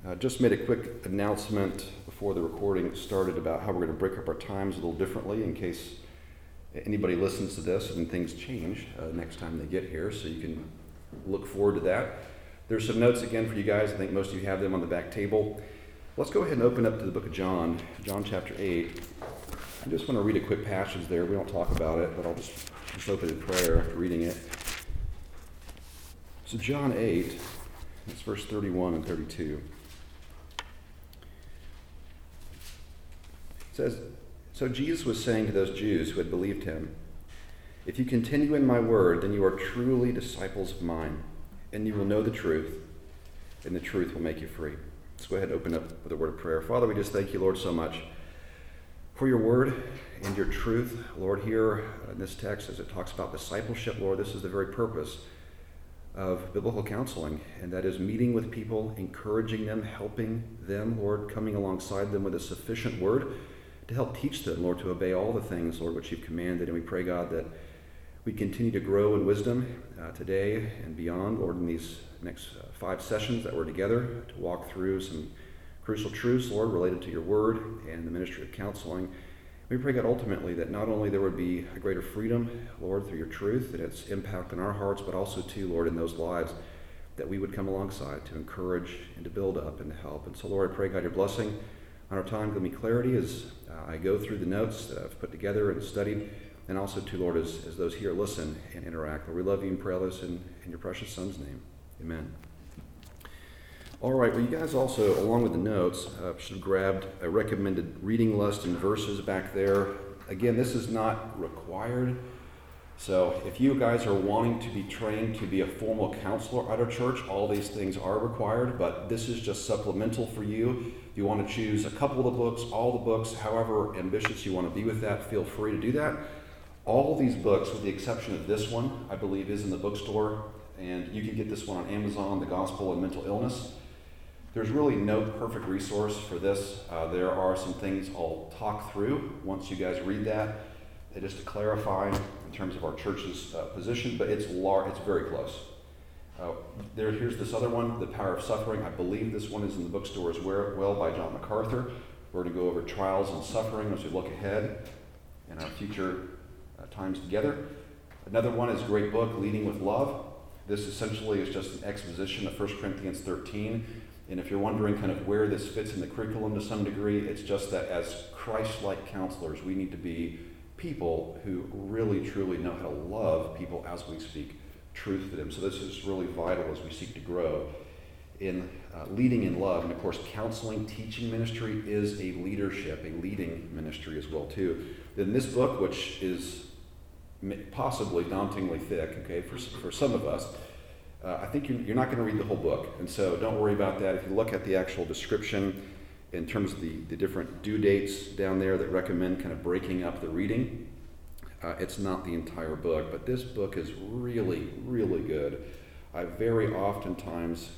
Just made a quick announcement before the recording started about how we're going to break up our times a little differently in case anybody listens to this and things change next time they get here, so you can look forward to that. There's some notes again for you guys. I think most of you have them on the back table. Let's go ahead and open up to the book of John chapter 8. I just want to read a quick passage there. We don't talk about it, but I'll just open in prayer after reading it. So John 8, it's verse 31 and 32. It says, "So Jesus was saying to those Jews who had believed him, 'If you continue in my word, then you are truly disciples of mine, and you will know the truth, and the truth will make you free.'" Let's go ahead and open up with a word of prayer. Father, we just thank you, Lord, so much for your word and your truth. Lord, here in this text, as it talks about discipleship, Lord, this is the very purpose of biblical counseling, and that is meeting with people, encouraging them, helping them, Lord, coming alongside them with a sufficient word to help teach them, Lord, to obey all the things, Lord, which you've commanded. And we pray, God, that we continue to grow in wisdom today and beyond, Lord, in these next 5 sessions that we're together to walk through some crucial truths, Lord, related to your word and the ministry of counseling. We pray, God, ultimately that not only there would be a greater freedom, Lord, through your truth and its impact on our hearts, but also, too, Lord, in those lives that we would come alongside to encourage and to build up and to help. And so, Lord, I pray, God, your blessing on our time. Give me clarity as I go through the notes that I've put together and studied, and also, too, Lord, as those here listen and interact. Lord, we love you and pray all this in your precious Son's name. Amen. All right, well, you guys also, along with the notes, should have grabbed a recommended reading list and verses back there. Again, this is not required. So if you guys are wanting to be trained to be a formal counselor at our church, all these things are required, but this is just supplemental for you. If you want to choose a couple of the books, all the books, however ambitious you want to be with that, feel free to do that. All of these books, with the exception of this one, I believe is in the bookstore, and you can get this one on Amazon, The Gospel and Mental Illness. There's really no perfect resource for this. There are some things I'll talk through once you guys read that, just to clarify in terms of our church's position, but it's very close. Here's this other one, The Power of Suffering. I believe this one is in the bookstore as well, by John MacArthur. We're going to go over trials and suffering as we look ahead in our future times together. Another one is a great book, Leading with Love. This essentially is just an exposition of 1 Corinthians 13. And if you're wondering kind of where this fits in the curriculum to some degree, it's just that as Christ-like counselors, we need to be people who really, truly know how to love people as we speak truth to them. So this is really vital as we seek to grow in leading in love. And of course, counseling, teaching ministry is a leading ministry as well too. Then this book, which is possibly dauntingly thick, okay, for some of us, I think you're not going to read the whole book, and so don't worry about that. If you look at the actual description in terms of the different due dates down there that recommend kind of breaking up the reading, it's not the entire book, but this book is really, really good. I very oftentimes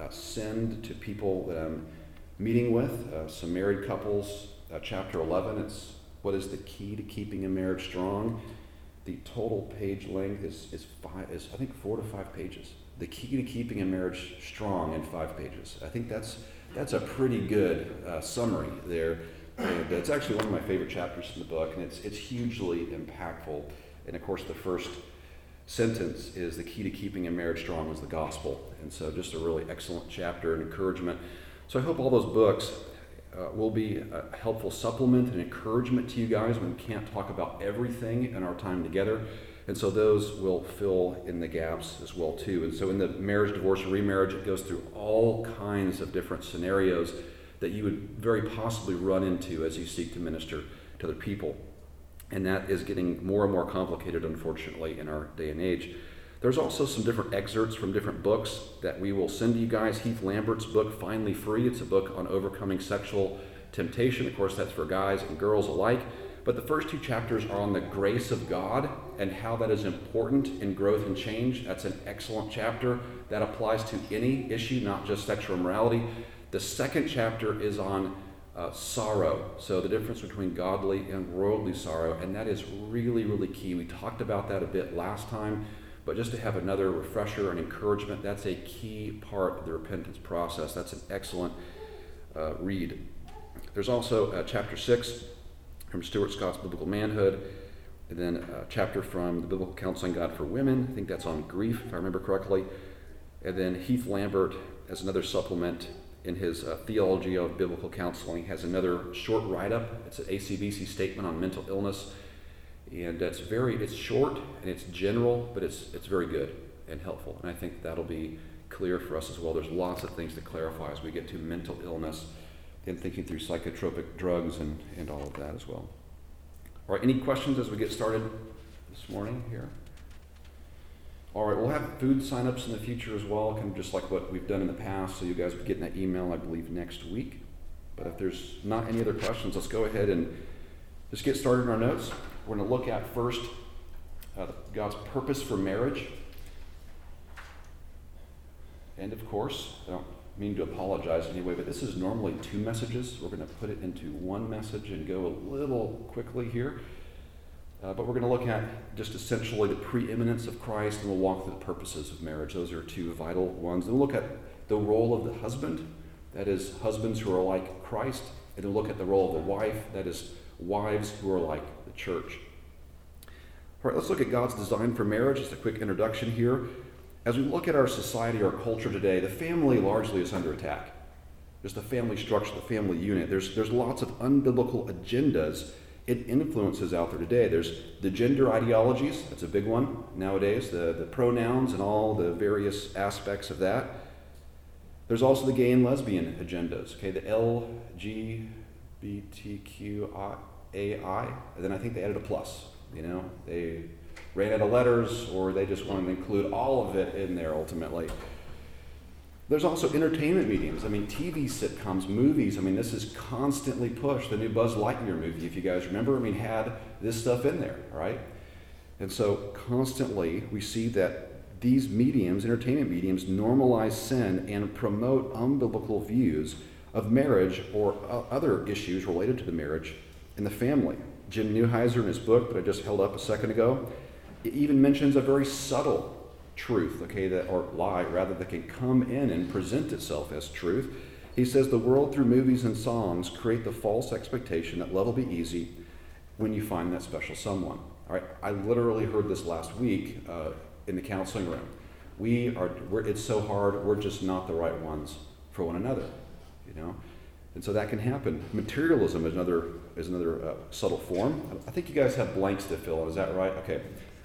send to people that I'm meeting with, some married couples, chapter 11, it's what is the key to keeping a marriage strong. The total page length is I think 4 to 5 pages. The key to keeping a marriage strong in 5 pages. I think that's a pretty good summary there. And it's actually one of my favorite chapters in the book, and it's hugely impactful. And of course, the first sentence is the key to keeping a marriage strong is the gospel. And so just a really excellent chapter and encouragement. So I hope all those books will be a helpful supplement and encouragement to you guys when we can't talk about everything in our time together. And so those will fill in the gaps as well too. And so in the marriage, divorce, and remarriage, it goes through all kinds of different scenarios that you would very possibly run into as you seek to minister to other people. And that is getting more and more complicated, unfortunately, in our day and age. There's also some different excerpts from different books that we will send to you guys. Heath Lambert's book, Finally Free. It's a book on overcoming sexual temptation. Of course, that's for guys and girls alike. But the first 2 chapters are on the grace of God and how that is important in growth and change. That's an excellent chapter. That applies to any issue, not just sexual immorality. The second chapter is on sorrow. So the difference between godly and worldly sorrow. And that is really, really key. We talked about that a bit last time. But just to have another refresher and encouragement, that's a key part of the repentance process. That's an excellent read. There's also chapter 6 from Stuart Scott's Biblical Manhood, and then a chapter from the Biblical Counseling Guide for Women. I think that's on grief, if I remember correctly. And then Heath Lambert, as another supplement in his Theology of Biblical Counseling, has another short write-up. It's an ACBC statement on mental illness. And it's short and it's general, but it's very good and helpful. And I think that'll be clear for us as well. There's lots of things to clarify as we get to mental illness and thinking through psychotropic drugs and all of that as well. All right, any questions as we get started this morning here? All right, we'll have food sign-ups in the future as well, kind of just like what we've done in the past, so you guys will be getting that email, I believe, next week. But if there's not any other questions, let's go ahead and just get started in our notes. We're going to look at first God's purpose for marriage. And of course, I don't mean to apologize anyway, but this is normally 2 messages. We're going to put it into 1 message and go a little quickly here. But we're going to look at just essentially the preeminence of Christ, and we'll walk through the purposes of marriage. Those are 2 vital ones. Then we'll look at the role of the husband, that is, husbands who are like Christ. And then we'll look at the role of the wife, that is, wives who are like the church. All right, let's look at God's design for marriage. Just a quick introduction here. As we look at our society, our culture today, the family largely is under attack. There's the family structure, the family unit. There's lots of unbiblical agendas and influences out there today. There's the gender ideologies. That's a big one nowadays, the pronouns and all the various aspects of that. There's also the gay and lesbian agendas, okay, the LGBTQAI, and then I think they added a plus. They ran out of letters, or they just wanted to include all of it in there ultimately. There's also entertainment mediums. TV sitcoms, movies. This is constantly pushed. The new Buzz Lightyear movie, if you guys remember, had this stuff in there, right? And so constantly we see that these mediums, entertainment mediums, normalize sin and promote unbiblical views of marriage or other issues related to the marriage and the family. Jim Neuheiser, in his book that I just held up a second ago, it even mentions a very subtle truth, or lie, rather, that can come in and present itself as truth. He says the world, through movies and songs, create the false expectation that love will be easy when you find that special someone. All right, I literally heard this last week in the counseling room. It's so hard. We're just not the right ones for one another, And so that can happen. Materialism is another subtle form. I think you guys have blanks to fill in. Is that right? Okay.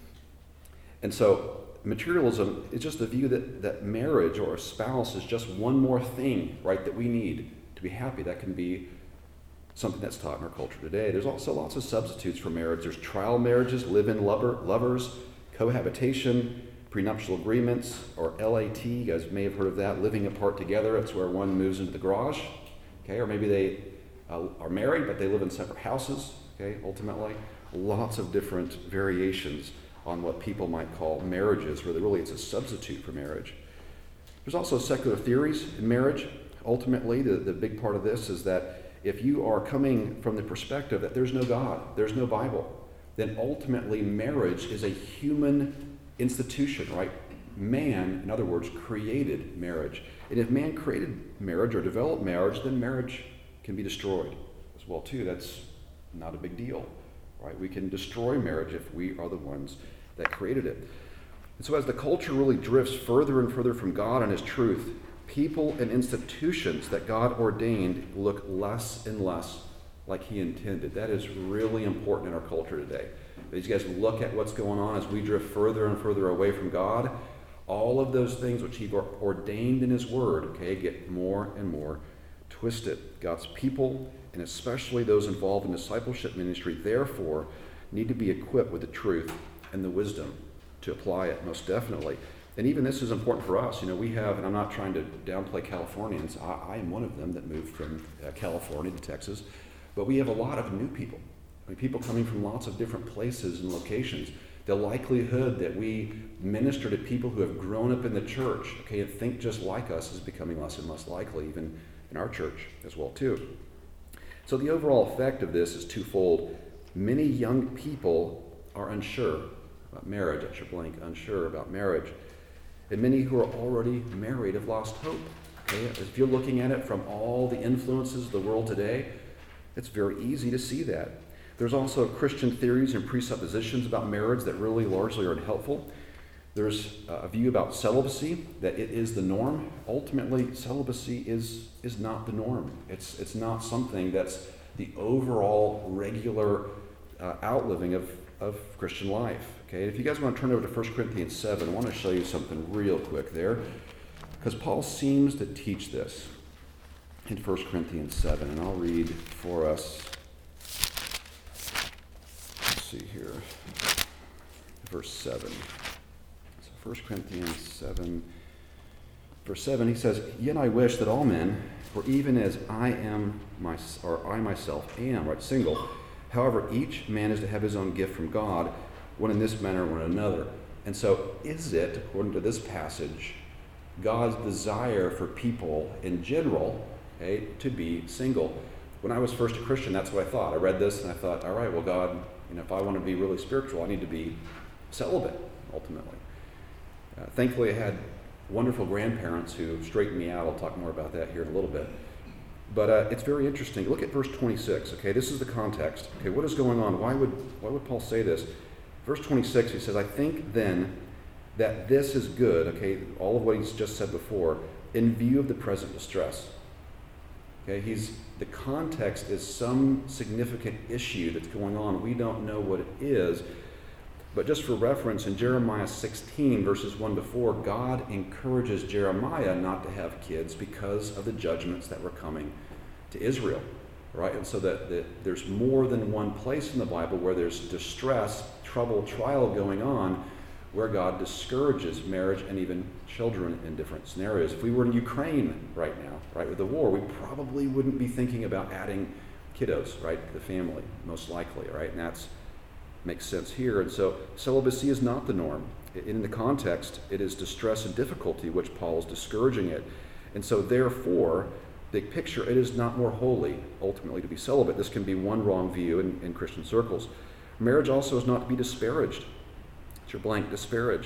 And so materialism is just the view that marriage or a spouse is just one more thing, right, that we need to be happy. That can be something that's taught in our culture today. There's also lots of substitutes for marriage. There's trial marriages, live-in lovers, cohabitation, prenuptial agreements, or LAT. You guys may have heard of that, living apart together. It's where one moves into the garage. Okay, or maybe they are married, but they live in separate houses. Okay, ultimately, lots of different variations on what people might call marriages, where really it's a substitute for marriage. There's also secular theories in marriage. Ultimately, the big part of this is that if you are coming from the perspective that there's no God, there's no Bible, then ultimately marriage is a human institution, right? Man, in other words, created marriage. And if man created marriage or developed marriage, then marriage can be destroyed as well too. That's not a big deal, right? We can destroy marriage if we are the ones that created it. And so as the culture really drifts further and further from God and His truth, people and institutions that God ordained look less and less like He intended. That is really important in our culture today. As you guys look at what's going on as we drift further and further away from God, all of those things which He ordained in His Word, get more and more twisted. God's people, and especially those involved in discipleship ministry, therefore, need to be equipped with the truth and the wisdom to apply it, most definitely. And even this is important for us. We have, and I'm not trying to downplay Californians, I am one of them that moved from California to Texas, but we have a lot of new people. People coming from lots of different places and locations. The likelihood that we minister to people who have grown up in the church, and think just like us, is becoming less and less likely, even in our church as well too. So the overall effect of this is twofold. Many young people are unsure, about marriage, that's your blank, unsure about marriage. And many who are already married have lost hope. Okay? If you're looking at it from all the influences of the world today, it's very easy to see that. There's also Christian theories and presuppositions about marriage that really largely are unhelpful. There's a view about celibacy, that it is the norm. Ultimately, celibacy is not the norm. It's not something that's the overall regular outliving of Christian life. Okay, if you guys want to turn over to 1 Corinthians 7, I want to show you something real quick there, because Paul seems to teach this in 1 Corinthians 7, and I'll read for us. Let's see here, verse 7. So 1 Corinthians 7, verse 7, he says, "Yet I wish that all men were even as I am, I myself am," right, single. "However, each man is to have his own gift from God, one in this manner, one in another." And so is it, according to this passage, God's desire for people in general, okay, to be single? When I was first a Christian, that's what I thought. I read this and I thought, all right, well, God, if I want to be really spiritual, I need to be celibate, ultimately. Thankfully, I had wonderful grandparents who straightened me out. I'll talk more about that here in a little bit. But it's very interesting. Look at verse 26. Okay, this is the context. Okay, what is going on? Why would Paul say this? Verse 26, he says, "I think then that this is good," okay, all of what he's just said before, "in view of the present distress." Okay, the context is some significant issue that's going on. We don't know what it is. But just for reference, in Jeremiah 16, verses 1 to 4, God encourages Jeremiah not to have kids because of the judgments that were coming to Israel, right? And so that there's more than one place in the Bible where there's distress, trouble, trial going on, where God discourages marriage and even children in different scenarios. If we were in Ukraine right now, right, with the war, we probably wouldn't be thinking about adding kiddos, right, to the family, most likely, right? And that's makes sense here. And so celibacy is not the norm. In the context, it is distress and difficulty which Paul is discouraging it. And so therefore, big picture, it is not more holy, ultimately, to be celibate. This can be one wrong view in Christian circles. Marriage also is not to be disparaged. It's your blank, disparaged.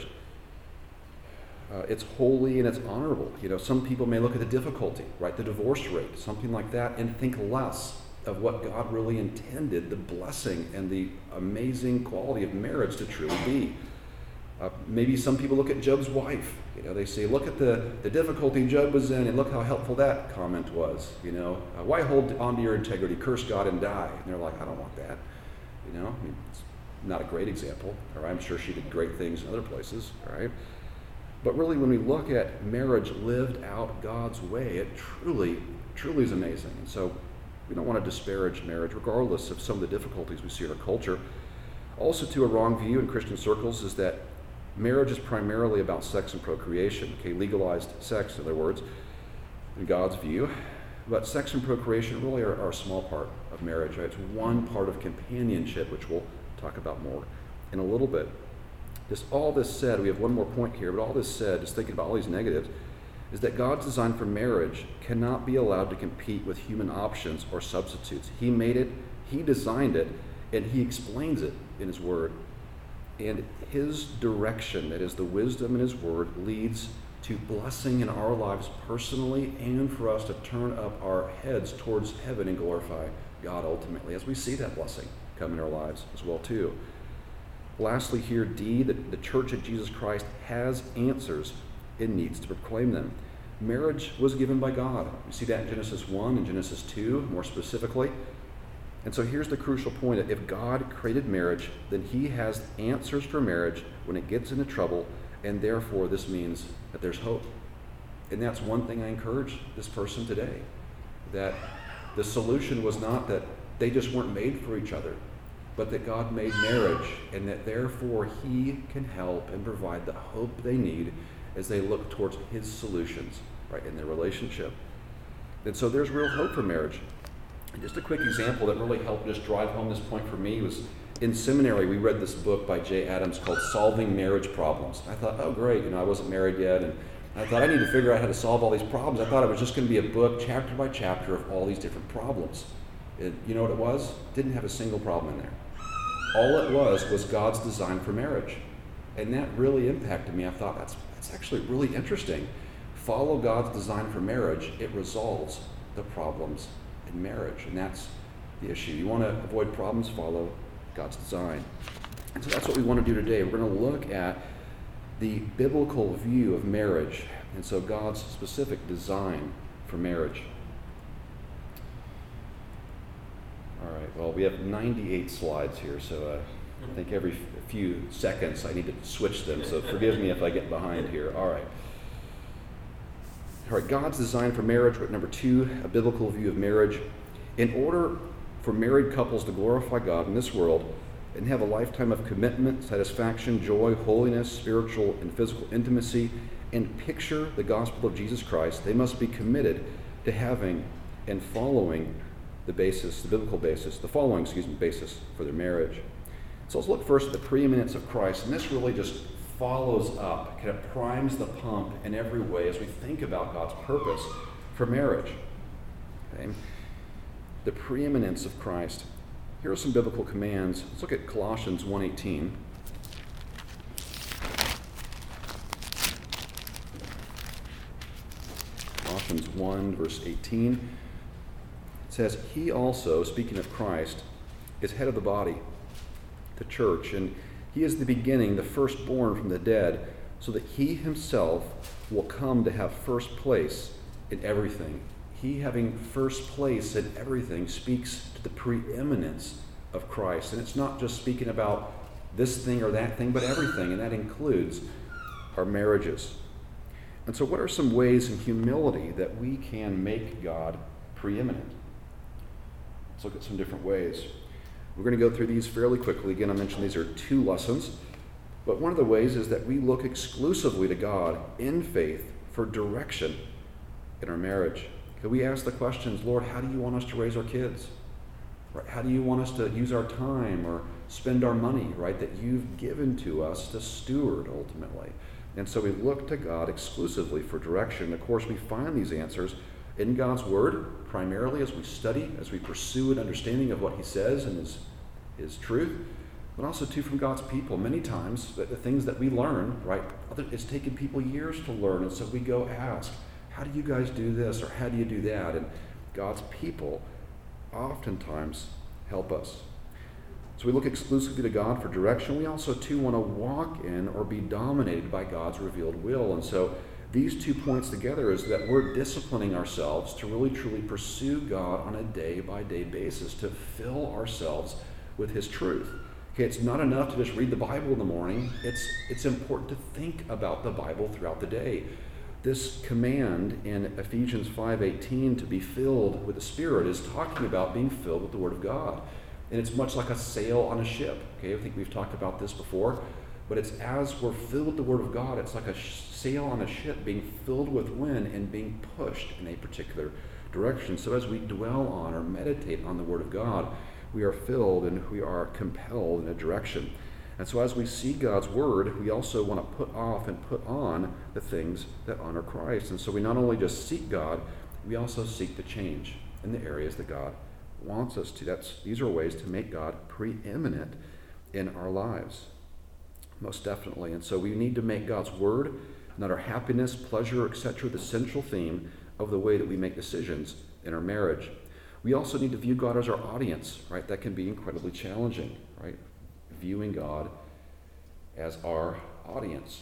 It's holy and it's honorable. Some people may look at the difficulty, right, the divorce rate, something like that, and think less of what God really intended the blessing and the amazing quality of marriage to truly be. Maybe some people look at Job's wife. They say, look at the difficulty Job was in, and look how helpful that comment was. Why hold on to your integrity? Curse God and die. And they're like, I don't want that. It's not a great example. Or I'm sure she did great things in other places, right? But really, when we look at marriage lived out God's way, it truly, truly is amazing. And so we don't want to disparage marriage, regardless of some of the difficulties we see in our culture. Also, to a wrong view in Christian circles is that marriage is primarily about sex and procreation, okay, legalized sex, in other words, in God's view. But sex and procreation really are a small part of marriage, right? It's one part of companionship, which we'll talk about more in a little bit. Just all this said, we have one more point here, but all this said, just thinking about all these negatives, is that God's design for marriage cannot be allowed to compete with human options or substitutes. He made it, He designed it, and He explains it in His Word. And His direction, that is the wisdom in His Word, leads to blessing in our lives personally and for us to turn up our heads towards heaven and glorify God ultimately, as we see that blessing come in our lives as well too. Lastly here, D, the Church of Jesus Christ has answers. It needs to proclaim them. Marriage was given by God. We see that in Genesis 1 and Genesis 2, more specifically. And so here's the crucial point. If God created marriage, then He has answers for marriage when it gets into trouble, and therefore this means that there's hope. And that's one thing I encourage this person today, that the solution was not that they just weren't made for each other, but that God made marriage, and that therefore He can help and provide the hope they need as they look towards His solutions, right, in their relationship. And so there's real hope for marriage. And just a quick example that really helped just drive home this point for me was in seminary, we read this book by Jay Adams called Solving Marriage Problems. I thought, oh great, I wasn't married yet, and I thought I need to figure out how to solve all these problems. I thought it was just going to be a book chapter by chapter of all these different problems. You know what it was? Didn't have a single problem in there. All it was God's design for marriage. And that really impacted me. I thought, that's actually really interesting. Follow God's design for marriage. It resolves the problems in marriage. And that's the issue. You want to avoid problems, follow God's design. And so that's what we want to do today. We're going to look at the biblical view of marriage, and so God's specific design for marriage. All right, well, we have 98 slides here, so I think every few seconds I need to switch them, so forgive me if I get behind here. All right, God's design for marriage. Number 2, a biblical view of marriage. In order for married couples to glorify God in this world and have a lifetime of commitment, satisfaction, joy, holiness, spiritual and physical intimacy, and picture the gospel of Jesus Christ, they must be committed to having and following the biblical basis for their marriage. So let's look first at the preeminence of Christ, and this really just follows up, kind of primes the pump in every way as we think about God's purpose for marriage. Okay? The preeminence of Christ. Here are some biblical commands. Let's look at Colossians 1:18. Colossians 1, verse 18. It says, "He also," speaking of Christ, "is head of the body, the church, and he is the beginning, the firstborn from the dead, so that he himself will come to have first place in everything." He having first place in everything speaks to the preeminence of Christ. And it's not just speaking about this thing or that thing, but everything, and that includes our marriages. And so what are some ways in humility that we can make God preeminent? Let's look at some different ways. We're going to go through these fairly quickly. Again, I mentioned these are 2 lessons. But one of the ways is that we look exclusively to God in faith for direction in our marriage. Could we ask the questions, Lord, how do you want us to raise our kids? Right? How do you want us to use our time or spend our money, right, that you've given to us to steward ultimately? And so we look to God exclusively for direction. Of course, we find these answers in God's Word, primarily as we study, as we pursue an understanding of what He says and His truth, but also too from God's people. Many times, the things that we learn, right, it's taken people years to learn, and so we go ask, how do you guys do this, or how do you do that? And God's people oftentimes help us. So we look exclusively to God for direction. We also, too, want to walk in or be dominated by God's revealed will. And so these 2 points together is that we're disciplining ourselves to really, truly pursue God on a day-by-day basis, to fill ourselves with His truth. Okay, it's not enough to just read the Bible in the morning. It's important to think about the Bible throughout the day. This command in Ephesians 5:18 to be filled with the Spirit is talking about being filled with the Word of God. And it's much like a sail on a ship. Okay, I think we've talked about this before. But it's as we're filled with the Word of God, it's like a sail on a ship being filled with wind and being pushed in a particular direction. So as we dwell on or meditate on the Word of God, we are filled and we are compelled in a direction. And so as we see God's Word, we also want to put off and put on the things that honor Christ. And so we not only just seek God, we also seek to change in the areas that God wants us to. These are ways to make God preeminent in our lives, most definitely. And so we need to make God's Word, not our happiness, pleasure, etc., the central theme of the way that we make decisions in our marriage. We also need to view God as our audience, right? That can be incredibly challenging, right? Viewing God as our audience.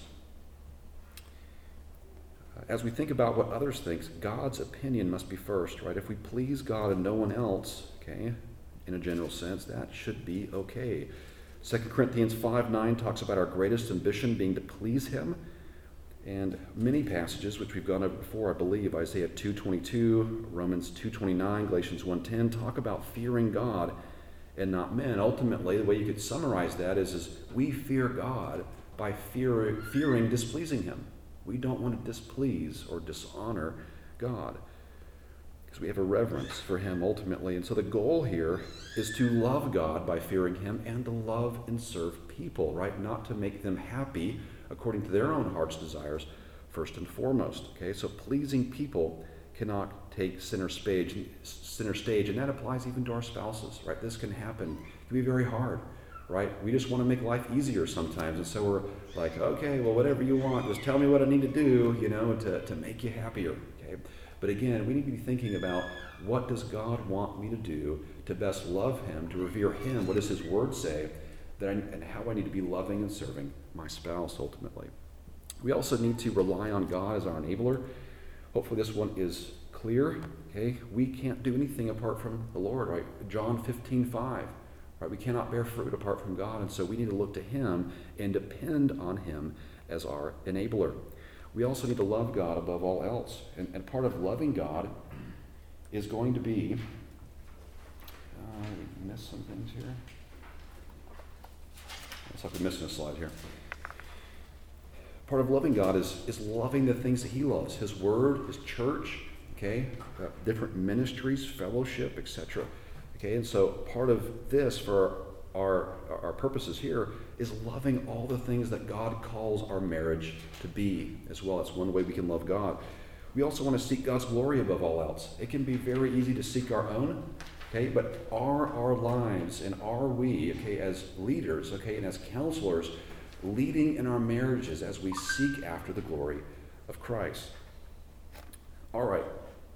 As we think about what others think, God's opinion must be first, right? If we please God and no one else, okay, in a general sense, that should be okay. 2 Corinthians 5:9 talks about our greatest ambition being to please Him. And many passages, which we've gone over before, I believe, Isaiah 2:22, Romans 2:29, Galatians 1:10, talk about fearing God and not men. Ultimately, the way you could summarize that is we fear God by fearing displeasing Him. We don't want to displease or dishonor God because we have a reverence for Him ultimately. And so the goal here is to love God by fearing Him and to love and serve people, right? Not to make them happy according to their own heart's desires first and foremost. Okay, so pleasing people cannot take center stage, and that applies even to our spouses, right? This can happen. It can be very hard, right? We just want to make life easier sometimes. And so we're like, okay, well, whatever you want, just tell me what I need to do, to make you happier, okay? But again, we need to be thinking about, what does God want me to do to best love him, to revere him? What does his word say? And how I need to be loving and serving my spouse ultimately. We also need to rely on God as our enabler. Hopefully this one is clear, okay? We can't do anything apart from the Lord, right? John 15:5, right? We cannot bear fruit apart from God, and so we need to look to him and depend on him as our enabler. We also need to love God above all else. And part of loving God is going to be, we missed some things here. Looks like we're missing a slide here. Part of loving God is loving the things that he loves, his word, his church, okay, different ministries, fellowship, etc. Okay, and so part of this for our purposes here is loving all the things that God calls our marriage to be as well. That's one way we can love God. We also want to seek God's glory above all else. It can be very easy to seek our own, okay, but are our lives and are we, okay, as leaders, okay, and as counselors, leading in our marriages as we seek after the glory of Christ? All right.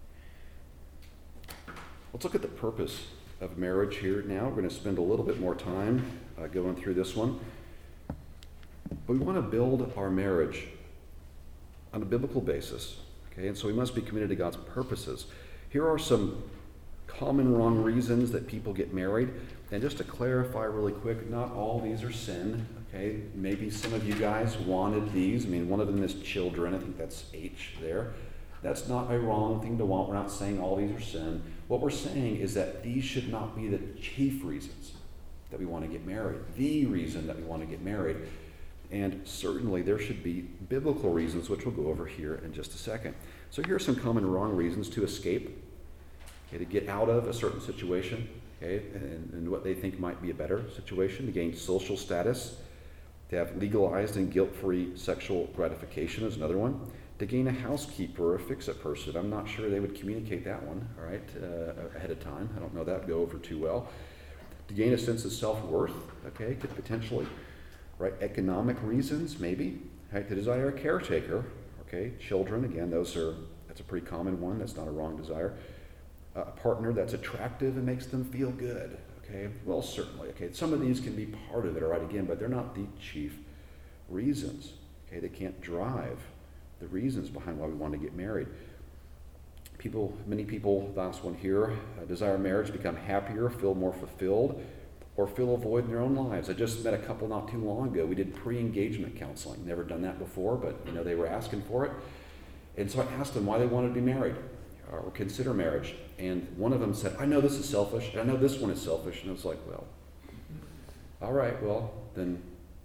Let's look at the purpose of marriage here now. We're going to spend a little bit more time going through this one. But we want to build our marriage on a biblical basis, okay? And so we must be committed to God's purposes. Here are some common wrong reasons that people get married. And just to clarify really quick, not all these are sin, okay? Maybe some of you guys wanted these. I mean, one of them is children. I think that's H there. That's not a wrong thing to want. We're not saying all these are sin. What we're saying is that these should not be the chief reasons that we want to get married, the reason that we want to get married. And certainly there should be biblical reasons, which we'll go over here in just a second. So here are some common wrong reasons: to escape, okay, to get out of a certain situation, okay, and what they think might be a better situation, to gain social status, to have legalized and guilt-free sexual gratification is another one, to gain a housekeeper or a fix-it person. I'm not sure they would communicate that one, all right, ahead of time. I don't know that would go over too well. To gain a sense of self-worth, okay, could potentially, right, economic reasons maybe, right, to desire a caretaker, okay, children, again, that's a pretty common one. That's not a wrong desire. A partner that's attractive and makes them feel good, okay, well, certainly, okay, some of these can be part of it, all right, again, but they're not the chief reasons, okay, they can't drive the reasons behind why we want to get married. Many people, last one here, desire marriage to become happier, feel more fulfilled, or fill a void in their own lives. I just met a couple not too long ago. We did pre-engagement counseling. Never done that before, but they were asking for it. And so I asked them why they wanted to be married or consider marriage. And one of them said, I know this is selfish, and I know this one is selfish. And I was like, well, all right, well, then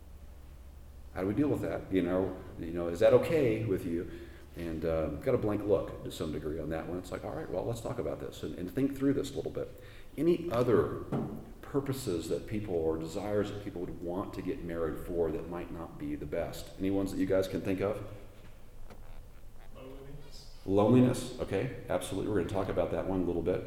how do we deal with that? Is that okay with you? And got a blank look to some degree on that one. It's like, all right, well, let's talk about this and think through this a little bit. Any other purposes that people, or desires that people would want to get married for that might not be the best? Any ones that you guys can think of? Loneliness, okay, absolutely. We're going to talk about that one a little bit.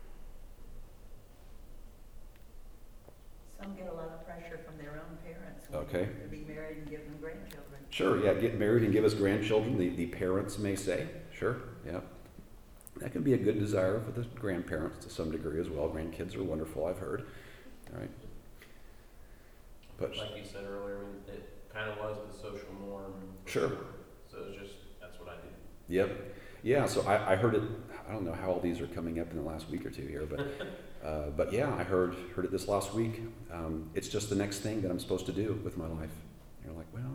Some get a lot of pressure from their own parents. Okay. To be married and give them grandchildren. Sure, yeah, get married and give us grandchildren, the parents may say. Sure, yeah. That can be a good desire for the grandparents to some degree as well. Grandkids are wonderful, I've heard. All right. But like you said earlier, it kind of was the social norm. Sure. So it's just, that's what I did. Yep. Yeah, so I heard it. I don't know how all these are coming up in the last week or two here, but yeah, I heard it this last week. It's just the next thing that I'm supposed to do with my life. You're like, well,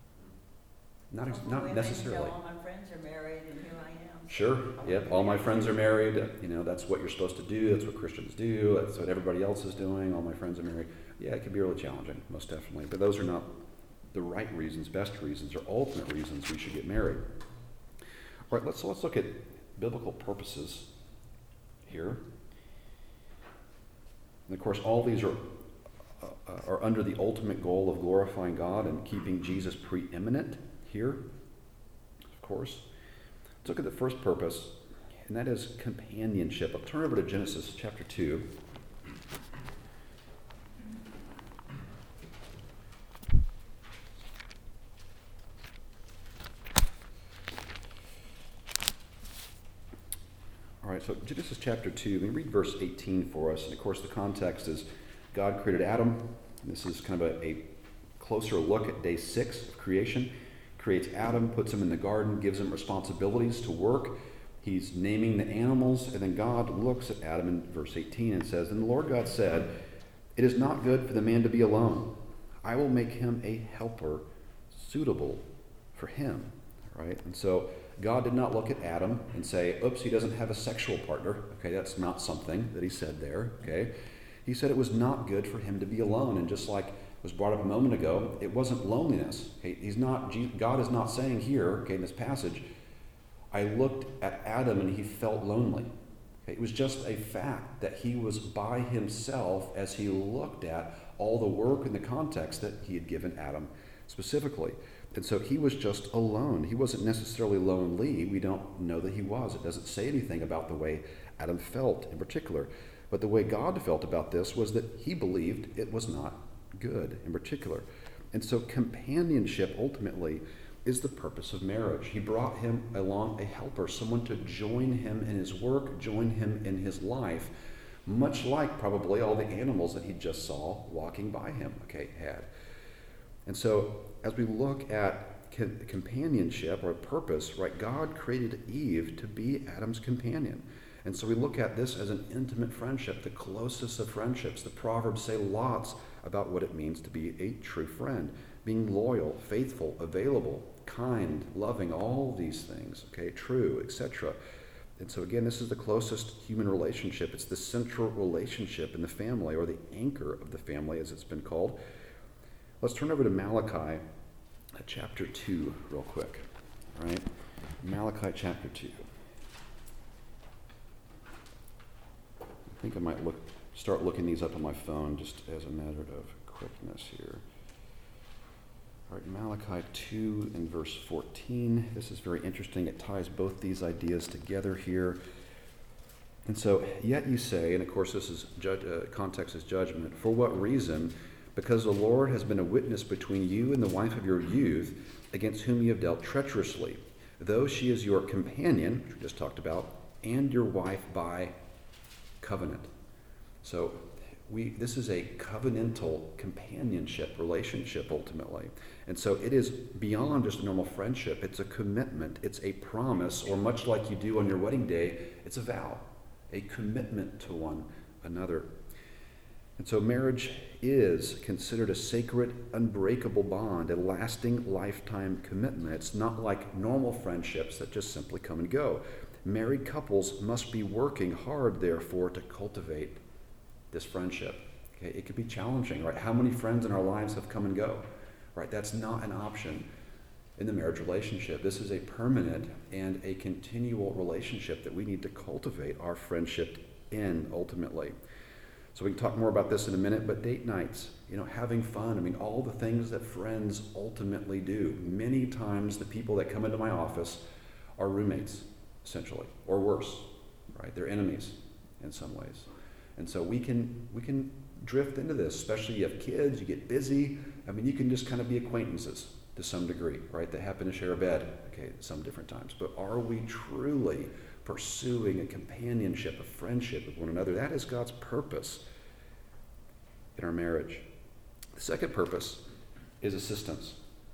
not necessarily. All my friends are married, and here I am. Sure. Yep. All my friends are married. That's what you're supposed to do. That's what Christians do. That's what everybody else is doing. All my friends are married. Yeah, it can be really challenging, most definitely. But those are not the right reasons, best reasons, or ultimate reasons we should get married. All right, let's look at biblical purposes here. And of course, all these are under the ultimate goal of glorifying God and keeping Jesus preeminent here, of course. Let's look at the first purpose, and that is companionship. I'll turn over to Genesis chapter 2. so Genesis chapter 2, let me read verse 18 for us. And of course, the context is God created Adam. And this is kind of a closer look at day 6 of creation. Creates Adam, puts him in the garden, gives him responsibilities to work. He's naming the animals, and then God looks at Adam in verse 18 and says, "And the Lord God said, it is not good for the man to be alone. I will make him a helper suitable for him." Right? And so God did not look at Adam and say, oops, he doesn't have a sexual partner. Okay, that's not something that he said there. Okay, he said it was not good for him to be alone. And just like was brought up a moment ago, it wasn't loneliness. Okay, God is not saying here, okay, in this passage, I looked at Adam and he felt lonely. Okay, it was just a fact that he was by himself as he looked at all the work and the context that he had given Adam specifically. And so he was just alone. He wasn't necessarily lonely. We don't know that he was. It doesn't say anything about the way Adam felt in particular. But the way God felt about this was that he believed it was not good in particular. And so companionship ultimately is the purpose of marriage. He brought him along a helper, someone to join him in his work, join him in his life, much like probably all the animals that he just saw walking by him, okay, had. And so as we look at companionship or purpose, right, God created Eve to be Adam's companion. And so we look at this as an intimate friendship, the closest of friendships. The Proverbs say lots about what it means to be a true friend, being loyal, faithful, available, kind, loving, all these things, okay, true, etc. And so again, this is the closest human relationship. It's the central relationship in the family, or the anchor of the family, as it's been called. Let's turn over to Malachi chapter 2 real quick. All right, Malachi chapter 2. I think I might start looking these up on my phone just as a matter of quickness here. All right, Malachi 2 and verse 14. This is very interesting. It ties both these ideas together here. And so, yet you say, and of course this is context is judgment, for what reason? Because the Lord has been a witness between you and the wife of your youth, against whom you have dealt treacherously, though she is your companion, which we just talked about, and your wife by covenant. So this is a covenantal companionship relationship ultimately. And so it is beyond just a normal friendship. It's a commitment. It's a promise, or much like you do on your wedding day, it's a vow, a commitment to one another. And so marriage is considered a sacred, unbreakable bond, a lasting lifetime commitment. It's not like normal friendships that just simply come and go. Married couples must be working hard, therefore, to cultivate this friendship. Okay, it could be challenging, right? How many friends in our lives have come and go, right? That's not an option in the marriage relationship. This is a permanent and a continual relationship that we need to cultivate our friendship in ultimately. So we can talk more about this in a minute, but date nights, having fun, all the things that friends ultimately do. Many times the people that come into my office are roommates, essentially, or worse, right? They're enemies in some ways. And so we can drift into this, especially you have kids, you get busy. You can just kind of be acquaintances to some degree, right? They happen to share a bed, okay, some different times. But are we truly pursuing a companionship, a friendship with one another? That is God's purpose in our marriage. The second purpose is assistance.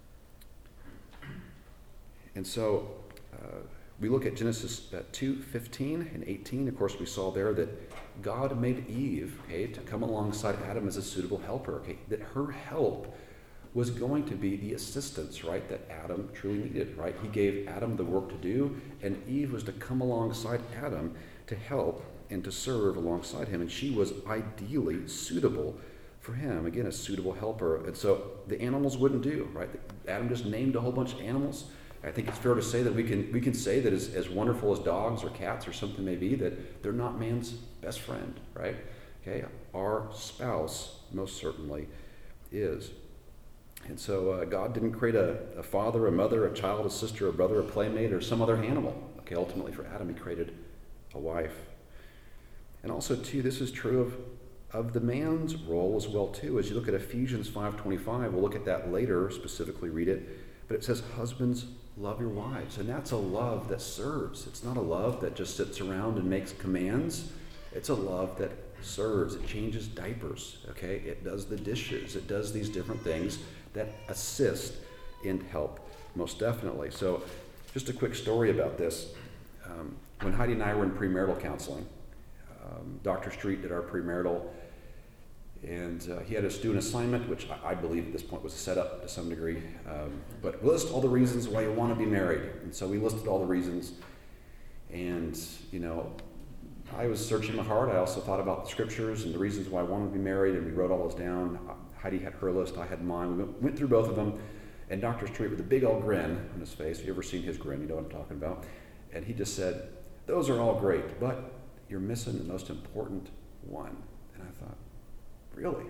And so we look at Genesis 2:15 and 18. Of course, we saw there that God made Eve, okay, to come alongside Adam as a suitable helper, okay, that her help was going to be the assistance, right, that Adam truly needed, right? He gave Adam the work to do, and Eve was to come alongside Adam to help and to serve alongside him, and she was ideally suitable for him, again, a suitable helper. And so the animals wouldn't do, right? Adam just named a whole bunch of animals. I think it's fair to say that we can say that as wonderful as dogs or cats or something may be, that they're not man's best friend, right? Okay, our spouse most certainly is. And so God didn't create a father, a mother, a child, a sister, a brother, a playmate, or some other animal. Okay, ultimately for Adam, he created a wife. And also, too, this is true of the man's role as well, too. As you look at Ephesians 5:25, we'll look at that later, specifically read it. But it says, husbands, love your wives. And that's a love that serves. It's not a love that just sits around and makes commands. It's a love that serves. It changes diapers, okay? It does the dishes. It does these different things that assist and help, most definitely. So just a quick story about this. When Heidi and I were in premarital counseling, Dr. Street did our premarital, and he had us do an assignment, which I believe at this point was a setup to some degree, but list all the reasons why you want to be married. And so we listed all the reasons, and, I was searching my heart. I also thought about the scriptures and the reasons why I wanted to be married, and we wrote all those down. Heidi had her list, I had mine. We went through both of them, and Dr. Street, with a big old grin on his face, if you've ever seen his grin, you know what I'm talking about, and he just said, those are all great, but you're missing the most important one. And I thought, really?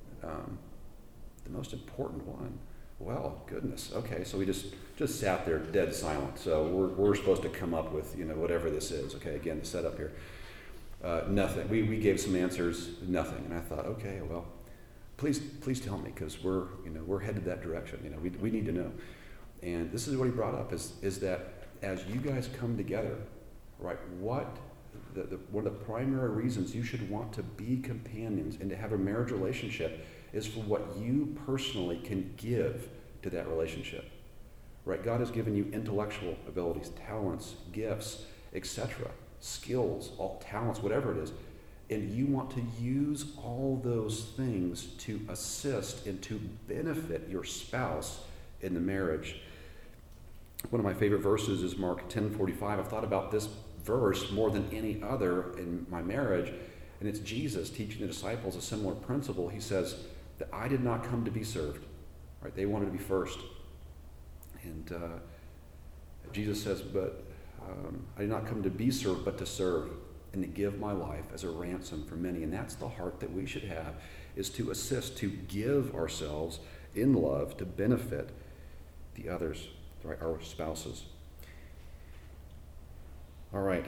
The most important one? Well, goodness. Okay, so we just sat there dead silent. So we're supposed to come up with, whatever this is. Okay, again, the setup here. Nothing. We gave some answers, nothing. And I thought, okay, well, please tell me, because we're headed that direction. We need to know. And this is what he brought up is that as you guys come together, right, one of the primary reasons you should want to be companions and to have a marriage relationship is for what you personally can give to that relationship. Right? God has given you intellectual abilities, talents, gifts, etc., skills, all talents, whatever it is, and you want to use all those things to assist and to benefit your spouse in the marriage. One of my favorite verses is Mark 10:45. I've thought about this verse more than any other in my marriage, and it's Jesus teaching the disciples a similar principle. He says that I did not come to be served. Right? They wanted to be first. And Jesus says, but I did not come to be served, but to serve and to give my life as a ransom for many. And that's the heart that we should have, is to assist, to give ourselves in love to benefit the others, right, our spouses. All right.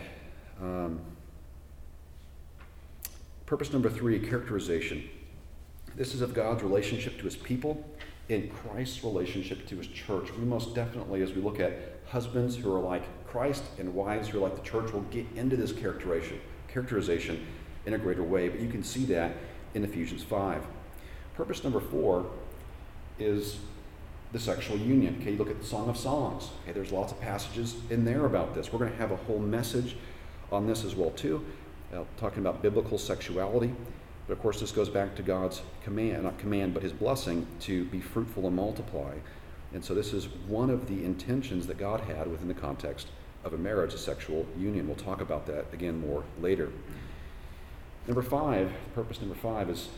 Purpose number 3, characterization. This is of God's relationship to his people and Christ's relationship to his church. We most definitely, as we look at husbands who are like Christ and wives who are like the church, will get into this characterization in a greater way. But you can see that in Ephesians 5. Purpose number 4 is the sexual union. Okay, you look at the Song of Songs. Okay, there's lots of passages in there about this. We're going to have a whole message on this as well too, talking about biblical sexuality. But of course, this goes back to God's command, not command, but his blessing to be fruitful and multiply. And so this is one of the intentions that God had within the context of a marriage, a sexual union. We'll talk about that again more later. Number 5, purpose number 5 is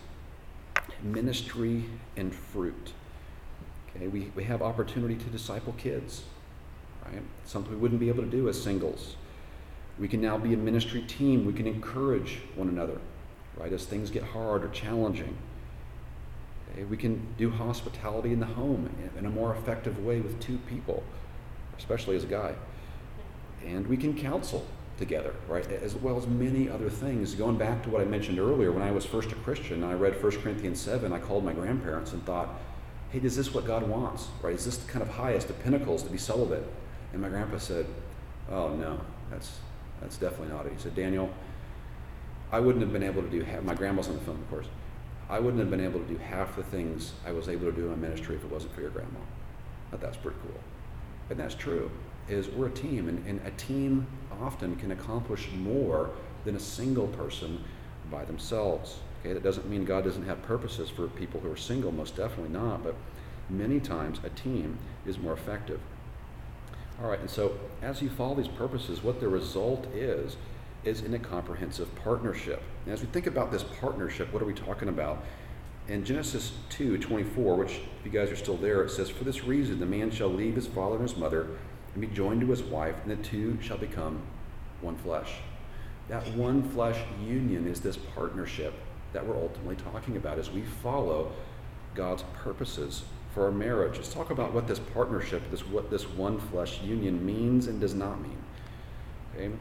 ministry and fruit. Okay, we have opportunity to disciple kids, right? Something we wouldn't be able to do as singles. We can now be a ministry team. We can encourage one another, right, as things get hard or challenging. Okay, we can do hospitality in the home in a more effective way with 2 people, especially as a guy. And we can counsel together, right, as well as many other things. Going back to what I mentioned earlier, when I was first a Christian, I read 1 Corinthians 7, I called my grandparents and thought, hey, is this what God wants, right? Is this the kind of highest, the pinnacles to be celibate? And my grandpa said, oh, no, that's definitely not it. He said, Daniel, I wouldn't have been able to do half, my grandma's on the phone, of course, I wouldn't have been able to do half the things I was able to do in my ministry if it wasn't for your grandma. I thought that's pretty cool. And that's true, is we're a team, and a team often can accomplish more than a single person by themselves. Okay, that doesn't mean God doesn't have purposes for people who are single, most definitely not, but many times a team is more effective. All right, and so as you follow these purposes, what the result is in a comprehensive partnership. And as we think about this partnership, what are we talking about? In Genesis 2:24, which if you guys are still there, it says, for this reason the man shall leave his father and his mother and be joined to his wife, and the 2 shall become one flesh. That one flesh union is this partnership that we're ultimately talking about as we follow God's purposes for our marriage. Let's talk about what this partnership, what this one flesh union means and does not mean. Okay?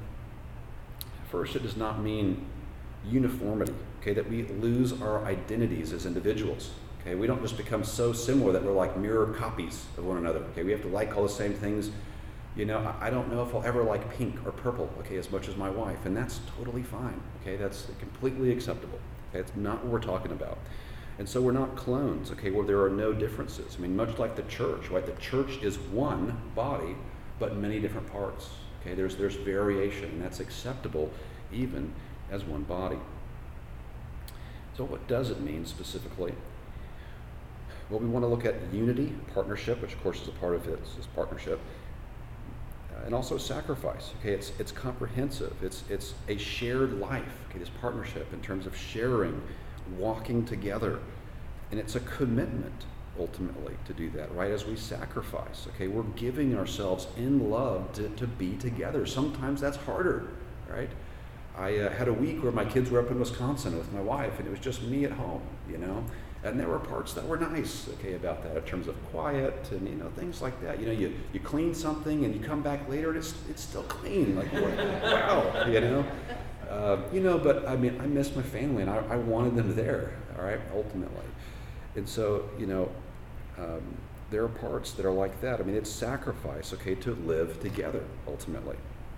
First, it does not mean uniformity, okay, that we lose our identities as individuals. Okay, we don't just become so similar that we're like mirror copies of one another. Okay, we have to like all the same things, I don't know if I'll ever like pink or purple, okay, as much as my wife, and that's totally fine, okay? That's completely acceptable. Okay? It's not what we're talking about. And so we're not clones, okay, where there are no differences. I mean, much like the church, right? The church is one body, but many different parts, okay? There's variation, and that's acceptable even as one body. So what does it mean specifically? Well, we want to look at unity, partnership, which of course is a part of it, is partnership, and also sacrifice. Okay, it's comprehensive. It's a shared life. Okay, this partnership in terms of sharing, walking together, and it's a commitment ultimately to do that. Right, as we sacrifice. Okay, we're giving ourselves in love to be together. Sometimes that's harder. Right. I had a week where my kids were up in Wisconsin with my wife, and it was just me at home. And there were parts that were nice, okay, about that in terms of quiet and, things like that. You clean something and you come back later and it's still clean. Like, wow, but I mean, I miss my family and I wanted them there, all right, ultimately. And so, there are parts that are like that. I mean, it's sacrifice, okay, to live together, ultimately.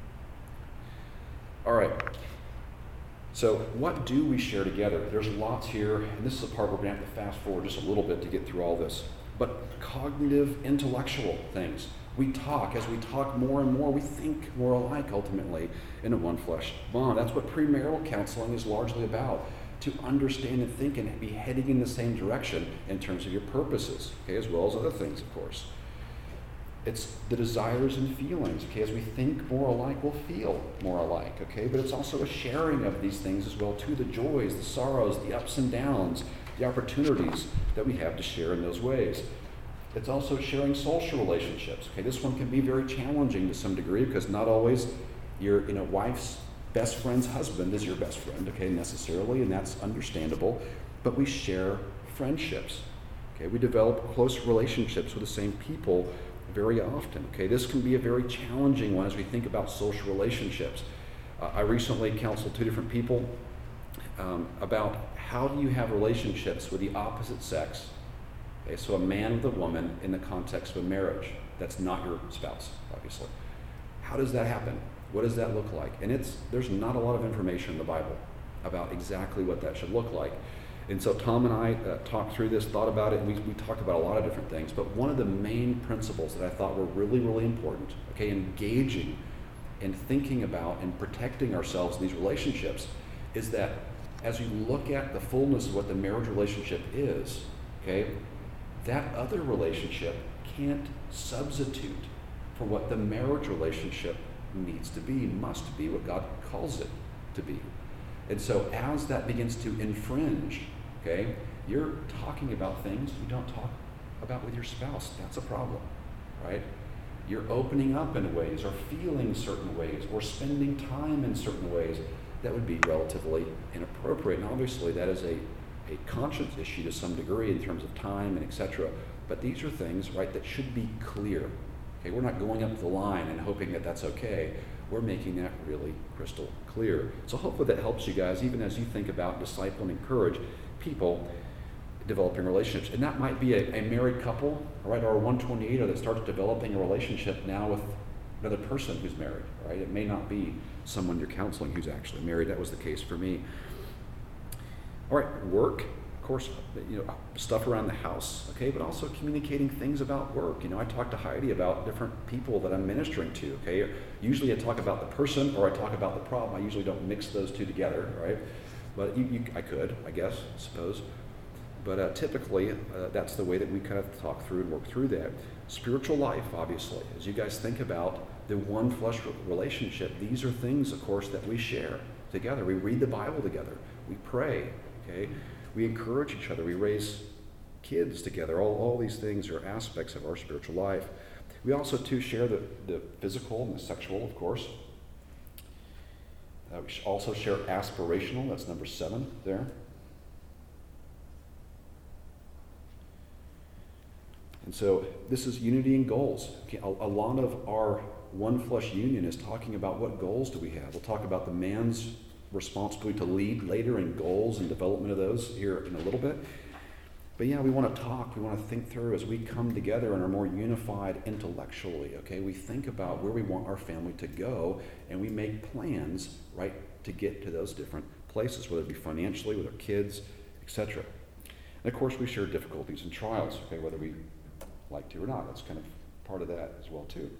All right. So what do we share together? There's lots here, and this is the part we're going to have to fast forward just a little bit to get through all this. But cognitive, intellectual things. We talk. As we talk more and more, we think more alike, ultimately, in a one-flesh bond. That's what premarital counseling is largely about, to understand and think and be heading in the same direction in terms of your purposes, okay, as well as other things, of course. It's the desires and feelings, okay? As we think more alike, we'll feel more alike, okay? But it's also a sharing of these things as well, too, the joys, the sorrows, the ups and downs, the opportunities that we have to share in those ways. It's also sharing social relationships, okay? This one can be very challenging to some degree because not always your wife's best friend's husband is your best friend, okay, necessarily, and that's understandable. But we share friendships, okay? We develop close relationships with the same people very often, okay? This can be a very challenging one as we think about social relationships. I recently counseled two different people about how do you have relationships with the opposite sex, okay? So a man with a woman in the context of a marriage. That's not your spouse, obviously. How does that happen? What does that look like? And there's not a lot of information in the Bible about exactly what that should look like. And so Tom and I talked through this, thought about it, and we talked about a lot of different things. But one of the main principles that I thought were really, really important, okay, engaging and thinking about and protecting ourselves in these relationships, is that as you look at the fullness of what the marriage relationship is, okay, that other relationship can't substitute for what the marriage relationship needs to be, must be, what God calls it to be. And so as that begins to infringe, okay, you're talking about things you don't talk about with your spouse. That's a problem, right? You're opening up in ways or feeling certain ways or spending time in certain ways that would be relatively inappropriate. And obviously that is a conscience issue to some degree in terms of time and etc. But these are things, right, that should be clear. Okay, we're not going up the line and hoping that that's okay. We're making that really crystal clear. So hopefully that helps you guys, even as you think about disciple and encourage people developing relationships. And that might be a married couple, right, or a 128er that starts developing a relationship now with another person who's married, right? It may not be someone you're counseling who's actually married. That was the case for me. All right, work. Of course, stuff around the house, okay, but also communicating things about work. I talk to Heidi about different people that I'm ministering to, okay. Usually I talk about the person or I talk about the problem. I usually don't mix those two together, right? But I could, I guess, suppose. But typically, that's the way that we kind of talk through and work through that. Spiritual life, obviously, as you guys think about the one flesh relationship, these are things, of course, that we share together. We read the Bible together. We pray, okay. We encourage each other. We raise kids together. All these things are aspects of our spiritual life. We also, too, share the physical and the sexual, of course. We also share aspirational. That's number 7 there. And so this is unity in goals. Okay, a lot of our one flesh union is talking about what goals do we have. We'll talk about the man's responsibility to lead later in goals and development of those here in a little bit. But yeah, we want to talk, we want to think through as we come together and are more unified intellectually, okay? We think about where we want our family to go, and we make plans, right, to get to those different places, whether it be financially, with our kids, etc. And of course, we share difficulties and trials, okay, whether we like to or not. That's kind of part of that as well, too.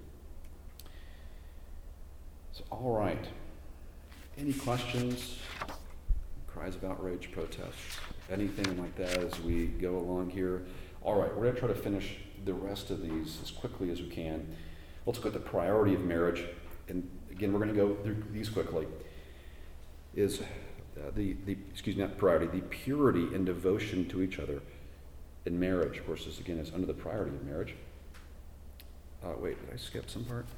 So, all right. Any questions? Cries of outrage, protests, anything like that as we go along here? All right, we're going to try to finish the rest of these as quickly as we can. Let's look at the priority of marriage. And again, we're going to go through these quickly. Is not priority, the purity and devotion to each other in marriage. Of course, this again is under the priority of marriage. Wait, did I skip some part?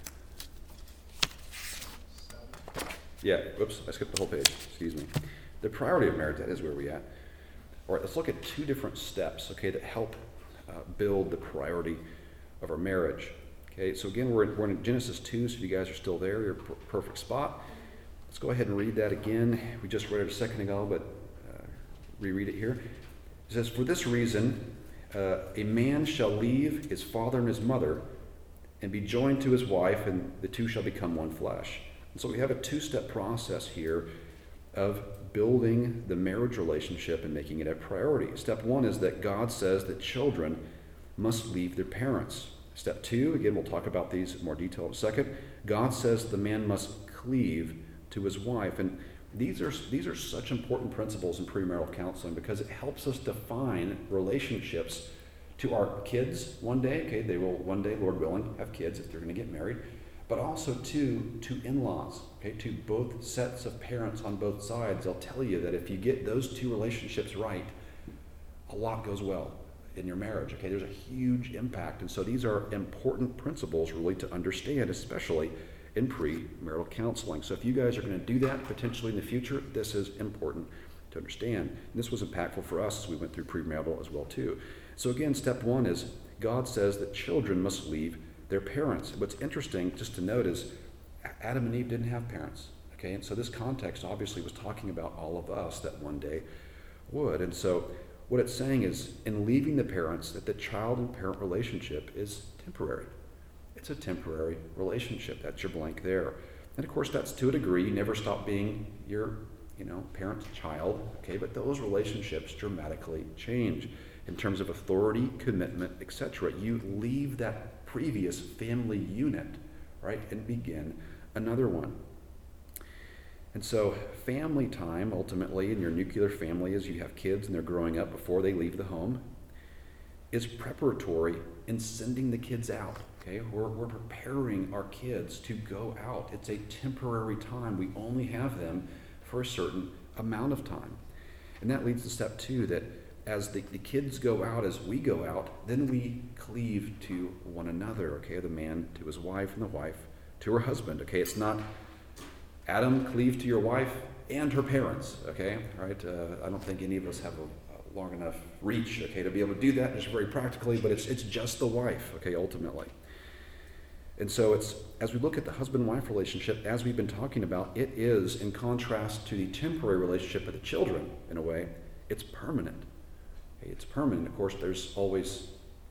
Yeah, whoops, I skipped the whole page, excuse me. The priority of marriage, that is where we're at. All right, let's look at two different steps, okay, that help build the priority of our marriage. Okay, so again, we're in Genesis 2, so if you guys are still there, you're perfect spot. Let's go ahead and read that again. We just read it a second ago, but reread it here. It says, "For this reason, a man shall leave his father and his mother and be joined to his wife, and the two shall become one flesh." And so we have a two-step process here of building the marriage relationship and making it a priority. Step one is that God says that children must leave their parents. Step two, again, we'll talk about these in more detail in a second. God says the man must cleave to his wife. And these are such important principles in premarital counseling because it helps us define relationships to our kids one day. Okay, they will one day, Lord willing, have kids if they're going to get married. But also to in-laws, okay, to both sets of parents on both sides. They'll tell you that if you get those two relationships right, a lot goes well in your marriage, okay? There's a huge impact. And so these are important principles really to understand, especially in premarital counseling. So if you guys are going to do that potentially in the future, this is important to understand. And this was impactful for us as we went through premarital as well too. So again, step one is God says that children must leave their parents. What's interesting just to note is Adam and Eve didn't have parents, okay? And so this context obviously was talking about all of us that one day would. And so what it's saying is in leaving the parents that the child and parent relationship is temporary. It's a temporary relationship. That's your blank there. And of course that's to a degree. You never stop being your, parent's child, okay? But those relationships dramatically change in terms of authority, commitment, etc. You leave that previous family unit, right, and begin another one. And so family time, ultimately, in your nuclear family, as you have kids and they're growing up before they leave the home, is preparatory in sending the kids out, okay? We're preparing our kids to go out. It's a temporary time. We only have them for a certain amount of time. And that leads to step two, that as the kids go out, as we go out, then we cleave to one another, okay? The man to his wife and the wife to her husband, okay? It's not Adam, cleave to your wife and her parents, okay? All right, I don't think any of us have a long enough reach, okay, to be able to do that just very practically, but it's just the wife, okay, ultimately. And so it's, as we look at the husband-wife relationship, as we've been talking about, it is, in contrast to the temporary relationship with the children, in a way, it's permanent. It's permanent. Of course, there's always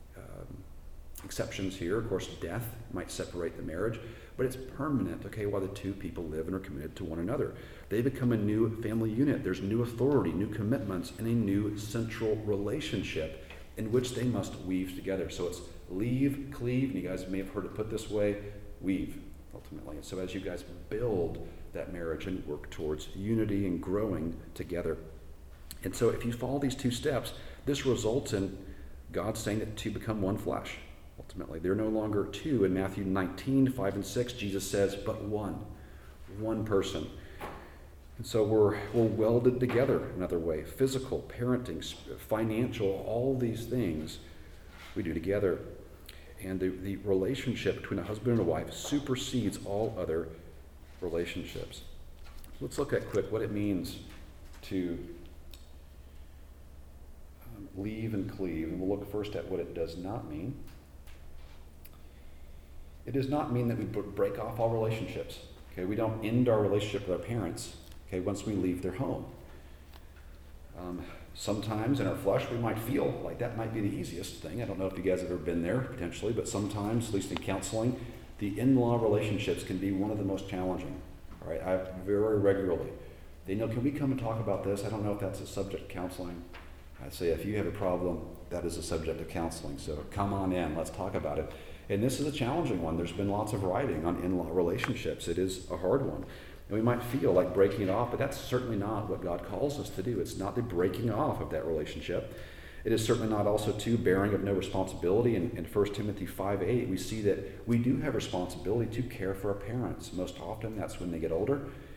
exceptions here. Of course, death might separate the marriage, but it's permanent, okay, while the two people live and are committed to one another. They become a new family unit. There's new authority, new commitments, and a new central relationship in which they must weave together. So it's leave, cleave, and you guys may have heard it put this way, weave, ultimately. And so as you guys build that marriage and work towards unity and growing together. And so if you follow these two steps, this results in God saying that two become one flesh, ultimately. They're no longer two. In Matthew 19, 5 and 6, Jesus says, but one person. And so we're welded together another way. Physical, parenting, financial, all these things we do together. And the relationship between a husband and a wife supersedes all other relationships. Let's look at quick what it means to leave and cleave, and we'll look first at what it does not mean. It does not mean that we break off all relationships. Okay, we don't end our relationship with our parents, okay, once we leave their home. Sometimes in our flesh we might feel like that might be the easiest thing. I don't know if you guys have ever been there, potentially, but sometimes, at least in counseling, the in-law relationships can be one of the most challenging. All right, I very regularly, they know, can we come and talk about this? I don't know if that's a subject of counseling. I say, if you have a problem, that is a subject of counseling, so come on in, let's talk about it. And this is a challenging one. There's been lots of writing on in-law relationships. It is a hard one. And we might feel like breaking it off, but that's certainly not what God calls us to do. It's not the breaking off of that relationship. It is certainly not also, too, bearing of no responsibility. In 1 Timothy 5:8, we see that we do have responsibility to care for our parents. Most often, that's when they get older.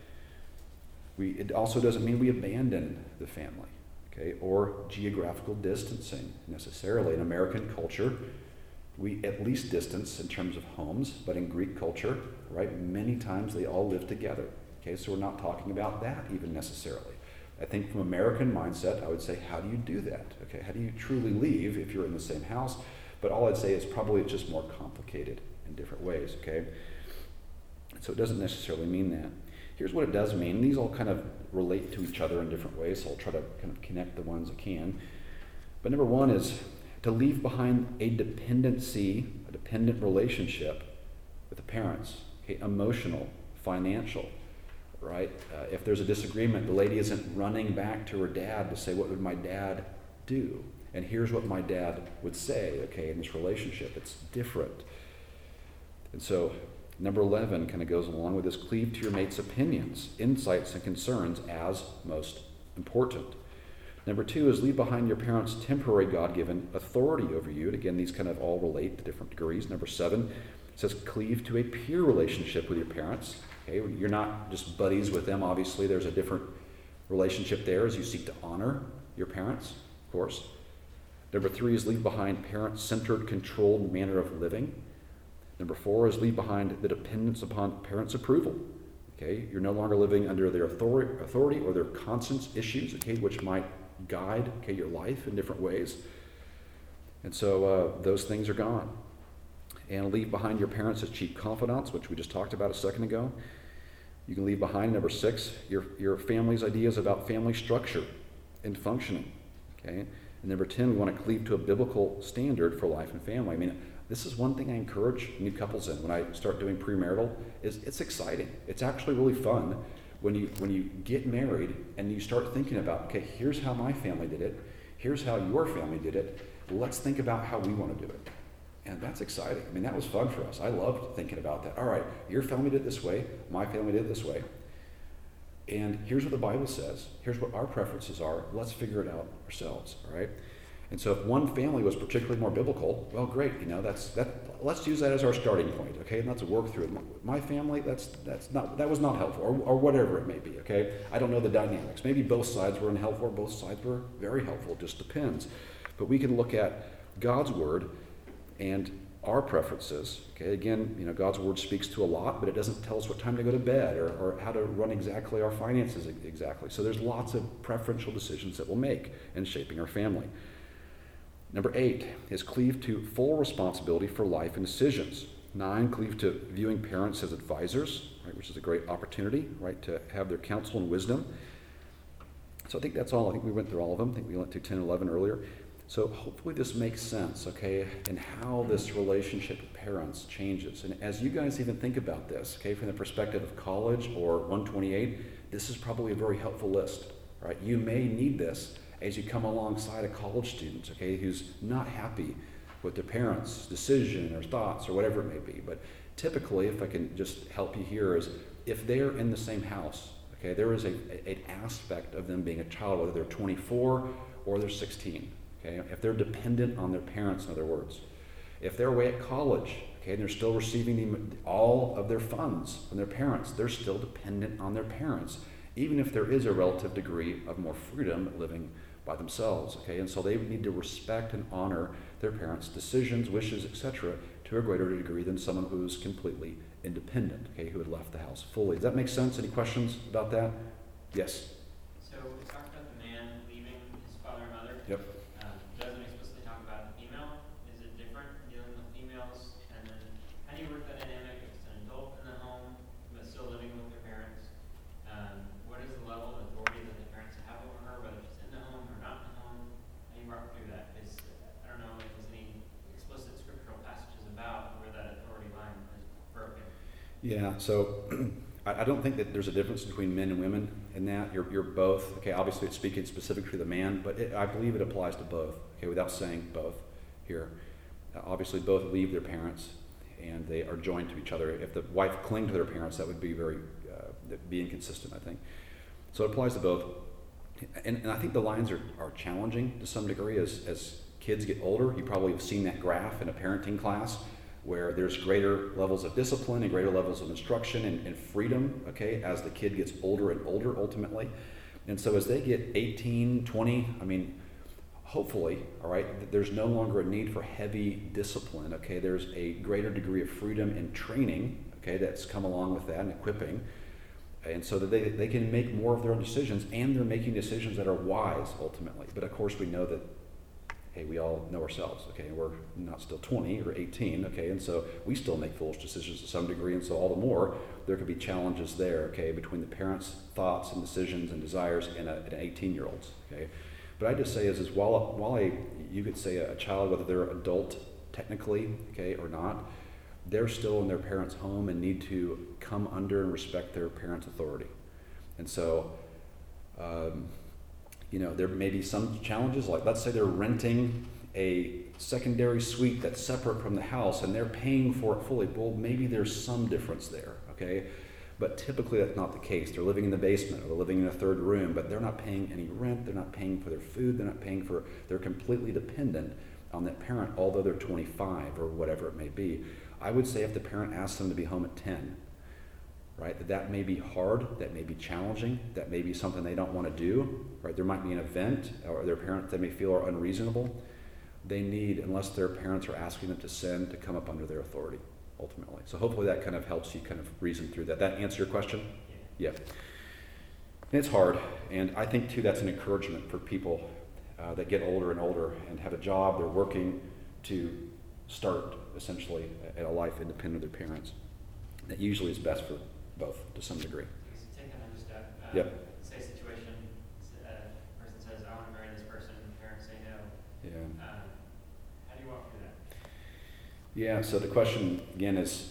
It also doesn't mean we abandon the family, okay, or geographical distancing necessarily. In American culture, we at least distance in terms of homes, but in Greek culture, right, many times they all live together. Okay, so we're not talking about that even necessarily. I think from American mindset, I would say, how do you do that? Okay, how do you truly leave if you're in the same house? But all I'd say is probably it's just more complicated in different ways, okay? So it doesn't necessarily mean that. Here's what it does mean. These all kind of relate to each other in different ways, so I'll try to kind of connect the ones I can. But number one is to leave behind a dependent relationship with the parents, okay, emotional, financial, right? If there's a disagreement, the lady isn't running back to her dad to say, what would my dad do? And here's what my dad would say, okay, in this relationship. It's different. And so number 11 kind of goes along with this: cleave to your mate's opinions, insights, and concerns as most important. Number 2 is leave behind your parents' temporary God-given authority over you. And again, these kind of all relate to different degrees. Number 7 says cleave to a peer relationship with your parents. Okay, you're not just buddies with them. Obviously, there's a different relationship there as you seek to honor your parents, of course. Number 3 is leave behind parent-centered, controlled manner of living. Number 4 is leave behind the dependence upon parents' approval. Okay, you're no longer living under their authority or their conscience issues, okay, which might guide, okay, your life in different ways. And so those things are gone. And leave behind your parents as cheap confidants, which we just talked about a second ago. You can leave behind, number 6, your family's ideas about family structure and functioning. Okay, and number 10, we want to cleave to a biblical standard for life and family. I mean, this is one thing I encourage new couples in when I start doing premarital. Is it's exciting. It's actually really fun when you get married and you start thinking about, okay, here's how my family did it. Here's how your family did it. Let's think about how we want to do it. And that's exciting. I mean, that was fun for us. I loved thinking about that. All right, your family did it this way. My family did it this way. And here's what the Bible says. Here's what our preferences are. Let's figure it out ourselves, all right? And so if one family was particularly more biblical, well, great. You know, let's use that as our starting point, okay? And let's work through it. My family, that was not helpful, or whatever it may be, okay? I don't know the dynamics. Maybe both sides were unhelpful, or both sides were very helpful. It just depends. But we can look at God's word and our preferences. Okay, again, you know, God's word speaks to a lot, but it doesn't tell us what time to go to bed or how to run exactly our finances exactly. So there's lots of preferential decisions that we'll make in shaping our family. Number 8 is cleave to full responsibility for life and decisions. 9, cleave to viewing parents as advisors, right, which is a great opportunity, right, to have their counsel and wisdom. So I think that's all. I think we went through all of them. I think we went through 10 and 11 earlier. So hopefully this makes sense, okay, and how this relationship with parents changes. And as you guys even think about this, okay, from the perspective of college or 128, this is probably a very helpful list, right? You may need this as you come alongside a college student, okay, who's not happy with their parents' decision or thoughts or whatever it may be. But typically, if I can just help you here, is if they're in the same house, okay, there is an aspect of them being a child, whether they're 24 or they're 16. Okay, if they're dependent on their parents, in other words. If they're away at college, okay, and they're still receiving all of their funds from their parents, they're still dependent on their parents, even if there is a relative degree of more freedom living by themselves. Okay, and so they need to respect and honor their parents' decisions, wishes, etc., to a greater degree than someone who's completely independent, okay, who had left the house fully. Does that make sense? Any questions about that? Yes? So we talked about the man leaving his father and mother. Yep. Doesn't explicitly talk about the female. Is it different dealing with females? And then how do you work that dynamic if it's an adult in the home but still living with their parents? What is the level of authority that the parents have over her, whether she's in the home Yeah, so I don't think that there's a difference between men and women in that. You're both, okay, obviously it's speaking specifically to the man, but I believe it applies to both, okay, without saying both here. Obviously both leave their parents and they are joined to each other. If the wife cling to their parents, that would be be inconsistent, I think. So it applies to both. And I think the lines are challenging to some degree as kids get older. You probably have seen that graph in a parenting class where there's greater levels of discipline and greater levels of instruction and freedom, okay, as the kid gets older and older ultimately. And so as they get 18, 20, I mean, hopefully, all right, there's no longer a need for heavy discipline, okay? There's a greater degree of freedom and training, okay, that's come along with that and equipping. And so that they can make more of their own decisions, and they're making decisions that are wise ultimately. But of course we know that, hey, we all know ourselves, okay? We're not still 20 or 18, okay? And so we still make foolish decisions to some degree, and so all the more there could be challenges there, okay, between the parents' thoughts and decisions and desires and an 18-year-old's, okay? But I just say is while you could say a child, whether they're adult technically, okay, or not, they're still in their parents' home and need to come under and respect their parents' authority. And so, there may be some challenges, like let's say they're renting a secondary suite that's separate from the house and they're paying for it fully. Well, maybe there's some difference there, okay? But typically that's not the case. They're living in the basement or they're living in a third room, but they're not paying any rent, they're not paying for their food, they're completely dependent on that parent, although they're 25 or whatever it may be. I would say if the parent asks them to be home at 10, right, that may be hard, that may be challenging, that may be something they don't want to do, right? There might be an event or their parents they may feel are unreasonable. They need, unless their parents are asking them to send, to come up under their authority, ultimately. So hopefully that kind of helps you kind of reason through that. That answer your question? Yeah. And it's hard, and I think too that's an encouragement for people that get older and older and have a job, they're working to start essentially a life independent of their parents. That usually is best for both to some degree. Take another step. Yep. Say situation, person says, I want to marry this person, parents say no. Yeah. How do you walk through that? Yeah, so the question again is,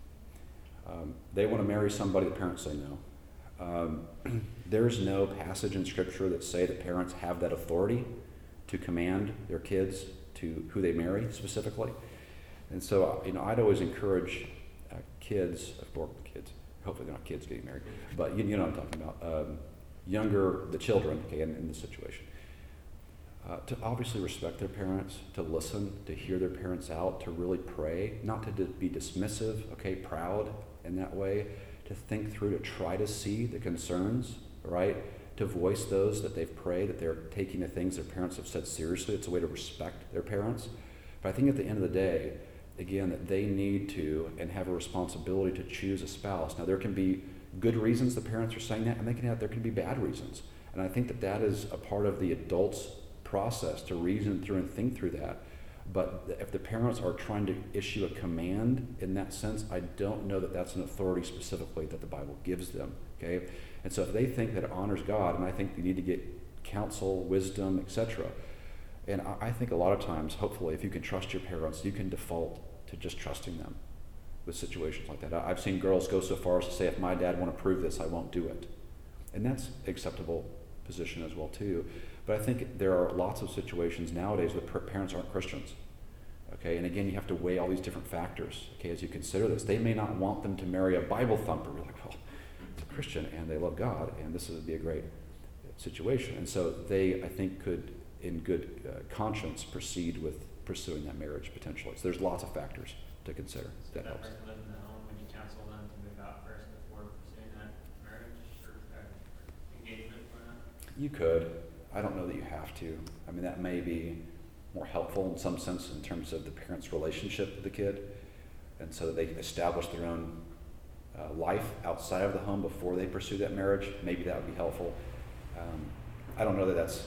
they want to marry somebody, the parents say no. There's no passage in Scripture that say that parents have that authority to command their kids to who they marry specifically. And so, I'd always encourage kids, hopefully they're not kids getting married, but you know what I'm talking about, the children, okay, in this situation, to obviously respect their parents, to listen, to hear their parents out, to really pray, not to be dismissive, okay, proud in that way, to think through, to try to see the concerns, right, to voice those that they've prayed, that they're taking the things their parents have said seriously. It's a way to respect their parents. But I think at the end of the day, again, that they need to and have a responsibility to choose a spouse. Now, there can be good reasons the parents are saying that, and there can be bad reasons. And I think that is a part of the adult's process to reason through and think through that. But if the parents are trying to issue a command in that sense, I don't know that that's an authority specifically that the Bible gives them, okay? And so if they think that it honors God, and I think they need to get counsel, wisdom, etc., and I think a lot of times, hopefully, if you can trust your parents, you can default to just trusting them with situations like that. I've seen girls go so far as to say, if my dad won't approve this, I won't do it. And that's an acceptable position as well, too. But I think there are lots of situations nowadays where parents aren't Christians. Okay, and again, you have to weigh all these different factors, okay, as you consider this. They may not want them to marry a Bible thumper. You're like, well, it's a Christian, and they love God, and this would be a great situation. And so they, I think, could, in good conscience, proceed with pursuing that marriage potentially. So there's lots of factors to consider. So that that helps. person living in the home, would you counsel them to move out first before pursuing that marriage or engagement or not? You could. I don't know that you have to. I mean, that may be more helpful in some sense in terms of the parent's relationship with the kid, and so that they establish their own life outside of the home before they pursue that marriage. Maybe that would be helpful. I don't know that that's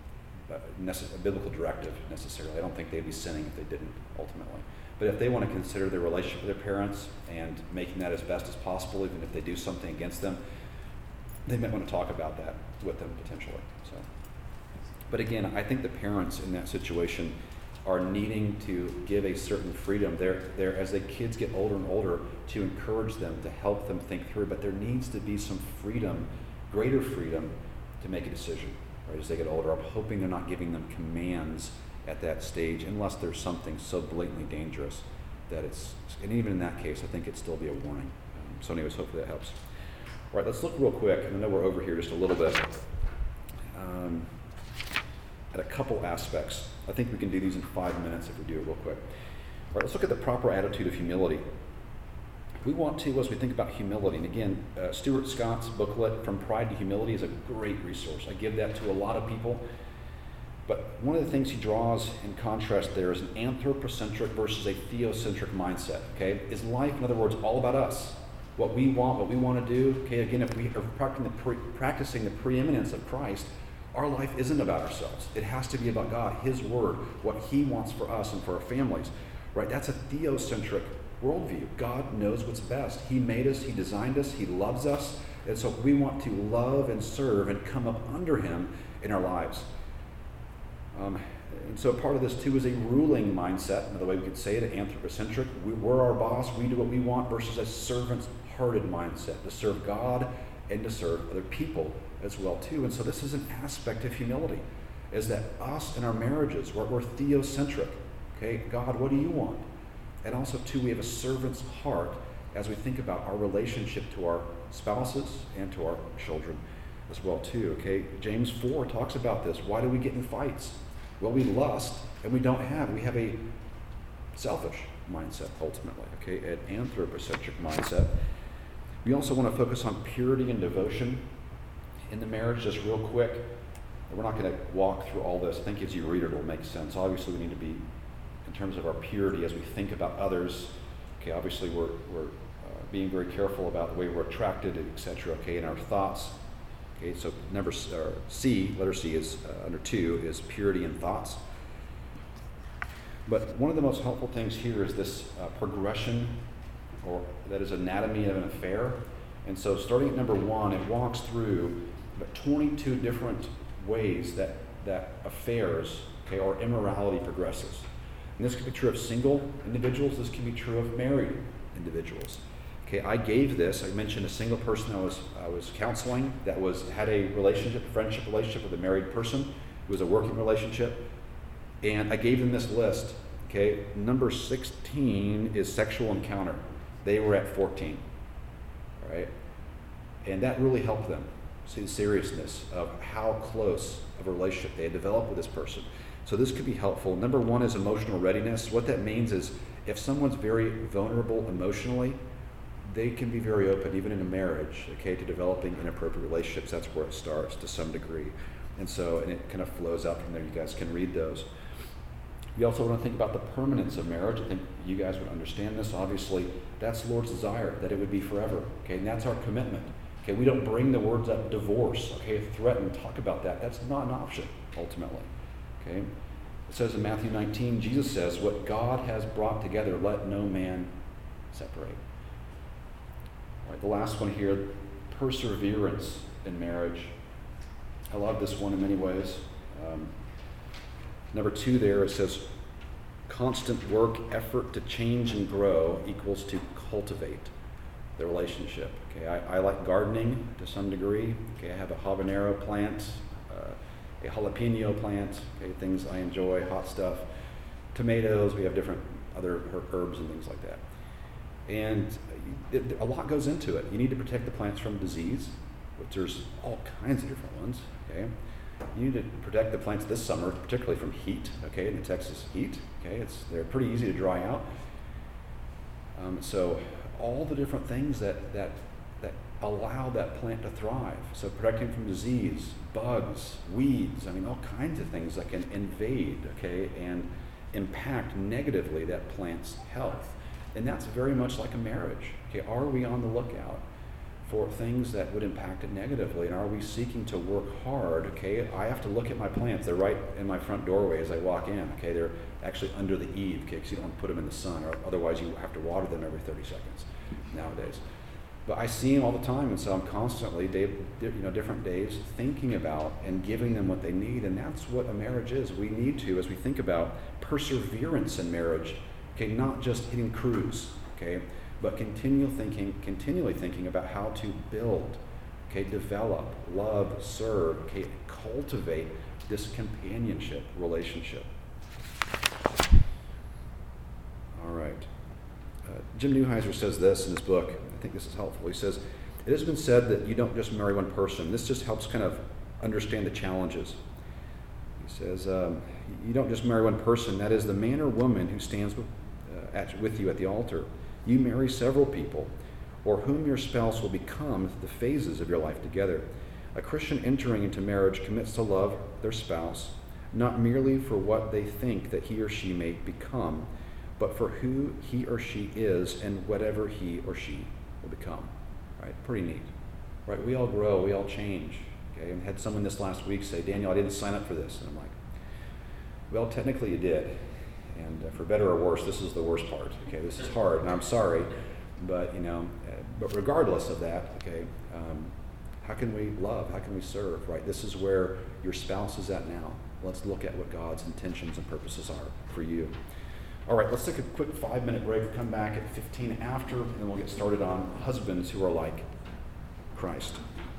a biblical directive necessarily. I don't think they'd be sinning if they didn't ultimately. But if they want to consider their relationship with their parents and making that as best as possible, even if they do something against them, they might want to talk about that with them potentially. So, but again, I think the parents in that situation, are needing to give a certain freedom. They're as the kids get older and older, to encourage them, to help them think through. But there needs to be some freedom, greater freedom, to make a decision, right, as they get older. I'm hoping they're not giving them commands at that stage, unless there's something so blatantly dangerous that it's, and even in that case, I think it'd still be a warning. So anyways, hopefully that helps. All right, let's look real quick, and I know we're over here just a little bit, at a couple aspects. I think we can do these in 5 minutes if we do it real quick. All right, let's look at the proper attitude of humility. We want to, as we think about humility, and again, Stuart Scott's booklet, From Pride to Humility, is a great resource. I give that to a lot of people. But one of the things he draws in contrast there is an anthropocentric versus a theocentric mindset. Okay, is life, in other words, all about us? What we want to do. Okay, again, if we are practicing the preeminence of Christ, our life isn't about ourselves. It has to be about God, His Word, what He wants for us and for our families. Right? That's a theocentric worldview. God knows what's best. He made us. He designed us. He loves us. And so we want to love and serve and come up under Him in our lives. And so part of this too is a ruling mindset. Another way we could say it, anthropocentric. We're our boss, we do what we want, versus a servant-hearted mindset, to serve God and to serve other people as well too. And so this is an aspect of humility, is that us in our marriages, we're theocentric. Okay, God, what do you want? And also too, we have a servant's heart as we think about our relationship to our spouses and to our children as well too. Okay, James 4 talks about this. Why do we get in fights? Well, we lust and we don't have. We have a selfish mindset ultimately, okay, an anthropocentric mindset. We also want to focus on purity and devotion in the marriage, just real quick. We're not going to walk through all this. I think as you read it, it'll make sense. Obviously, we need to be, in terms of our purity as we think about others, okay, obviously we're being very careful about the way we're attracted, etc., okay, in our thoughts. Okay, so letter C is under 2 is purity in thoughts. But one of the most helpful things here is this progression, or that is anatomy of an affair. And so starting at number 1, it walks through 22 different ways that affairs, okay, or immorality progresses. And this can be true of single individuals. This can be true of married individuals. Okay, I mentioned a single person I was counseling that had a friendship relationship with a married person. It was a working relationship. And I gave them this list. Okay, number 16 is sexual encounter. They were at 14. Right? And that really helped them see the seriousness of how close of a relationship they had developed with this person. So this could be helpful. Number 1 is emotional readiness. What that means is if someone's very vulnerable emotionally, they can be very open, even in a marriage, okay, to developing inappropriate relationships. That's where it starts to some degree. And it kind of flows out from there. You guys can read those. We also want to think about the permanence of marriage. I think you guys would understand this. Obviously, that's the Lord's desire, that it would be forever. Okay, and that's our commitment. Okay, we don't bring the words up divorce, okay, threaten, talk about that. That's not an option, ultimately. Okay? It says in Matthew 19, Jesus says, what God has brought together, let no man separate. All right, the last one here, perseverance in marriage. I love this one in many ways. Number 2 there, it says constant work, effort to change and grow equals to cultivate the relationship. Okay, I like gardening to some degree. Okay, I have a habanero plant, a jalapeno plant, okay, things I enjoy, hot stuff. Tomatoes, we have different other herbs and things like that. And a lot goes into it. You need to protect the plants from disease, which there's all kinds of different ones, okay? You need to protect the plants this summer, particularly from heat, okay, in the Texas heat, okay? They're pretty easy to dry out. So all the different things that allow that plant to thrive. So protecting from disease, bugs, weeds, all kinds of things that can invade, okay, and impact negatively that plant's health. And that's very much like a marriage. Okay, are we on the lookout for things that would impact it negatively? And are we seeking to work hard? Okay, I have to look at my plants. They're right in my front doorway as I walk in. Okay, they're actually under the eave, okay, because you don't want to put them in the sun, or otherwise you have to water them every 30 seconds nowadays. But I see them all the time, and so I'm constantly, different days, thinking about and giving them what they need, and that's what a marriage is. We need to, as we think about perseverance in marriage, okay, not just hitting cruise, okay, but continually thinking about how to build, okay, develop, love, serve, okay, cultivate this companionship relationship. All right. Jim Neuheiser says this in his book. I think this is helpful. He says, it has been said that you don't just marry one person. This just helps kind of understand the challenges. He says, you don't just marry one person. That is the man or woman who stands with you at the altar. You marry several people, or whom your spouse will become the phases of your life together. A Christian entering into marriage commits to love their spouse, not merely for what they think that he or she may become, but for who he or she is and whatever he or she will become. Right? Pretty neat. Right? We all grow, we all change. Okay? And had someone this last week say, Daniel, I didn't sign up for this. And I'm like, well, technically you did. And for better or worse, this is the worst part. Okay, this is hard, and I'm sorry, but but regardless of that, okay, how can we love? How can we serve? Right? This is where your spouse is at now. Let's look at what God's intentions and purposes are for you. All right, let's take a quick 5-minute break. We'll come back at 15 after, and we'll get started on husbands who are like Christ.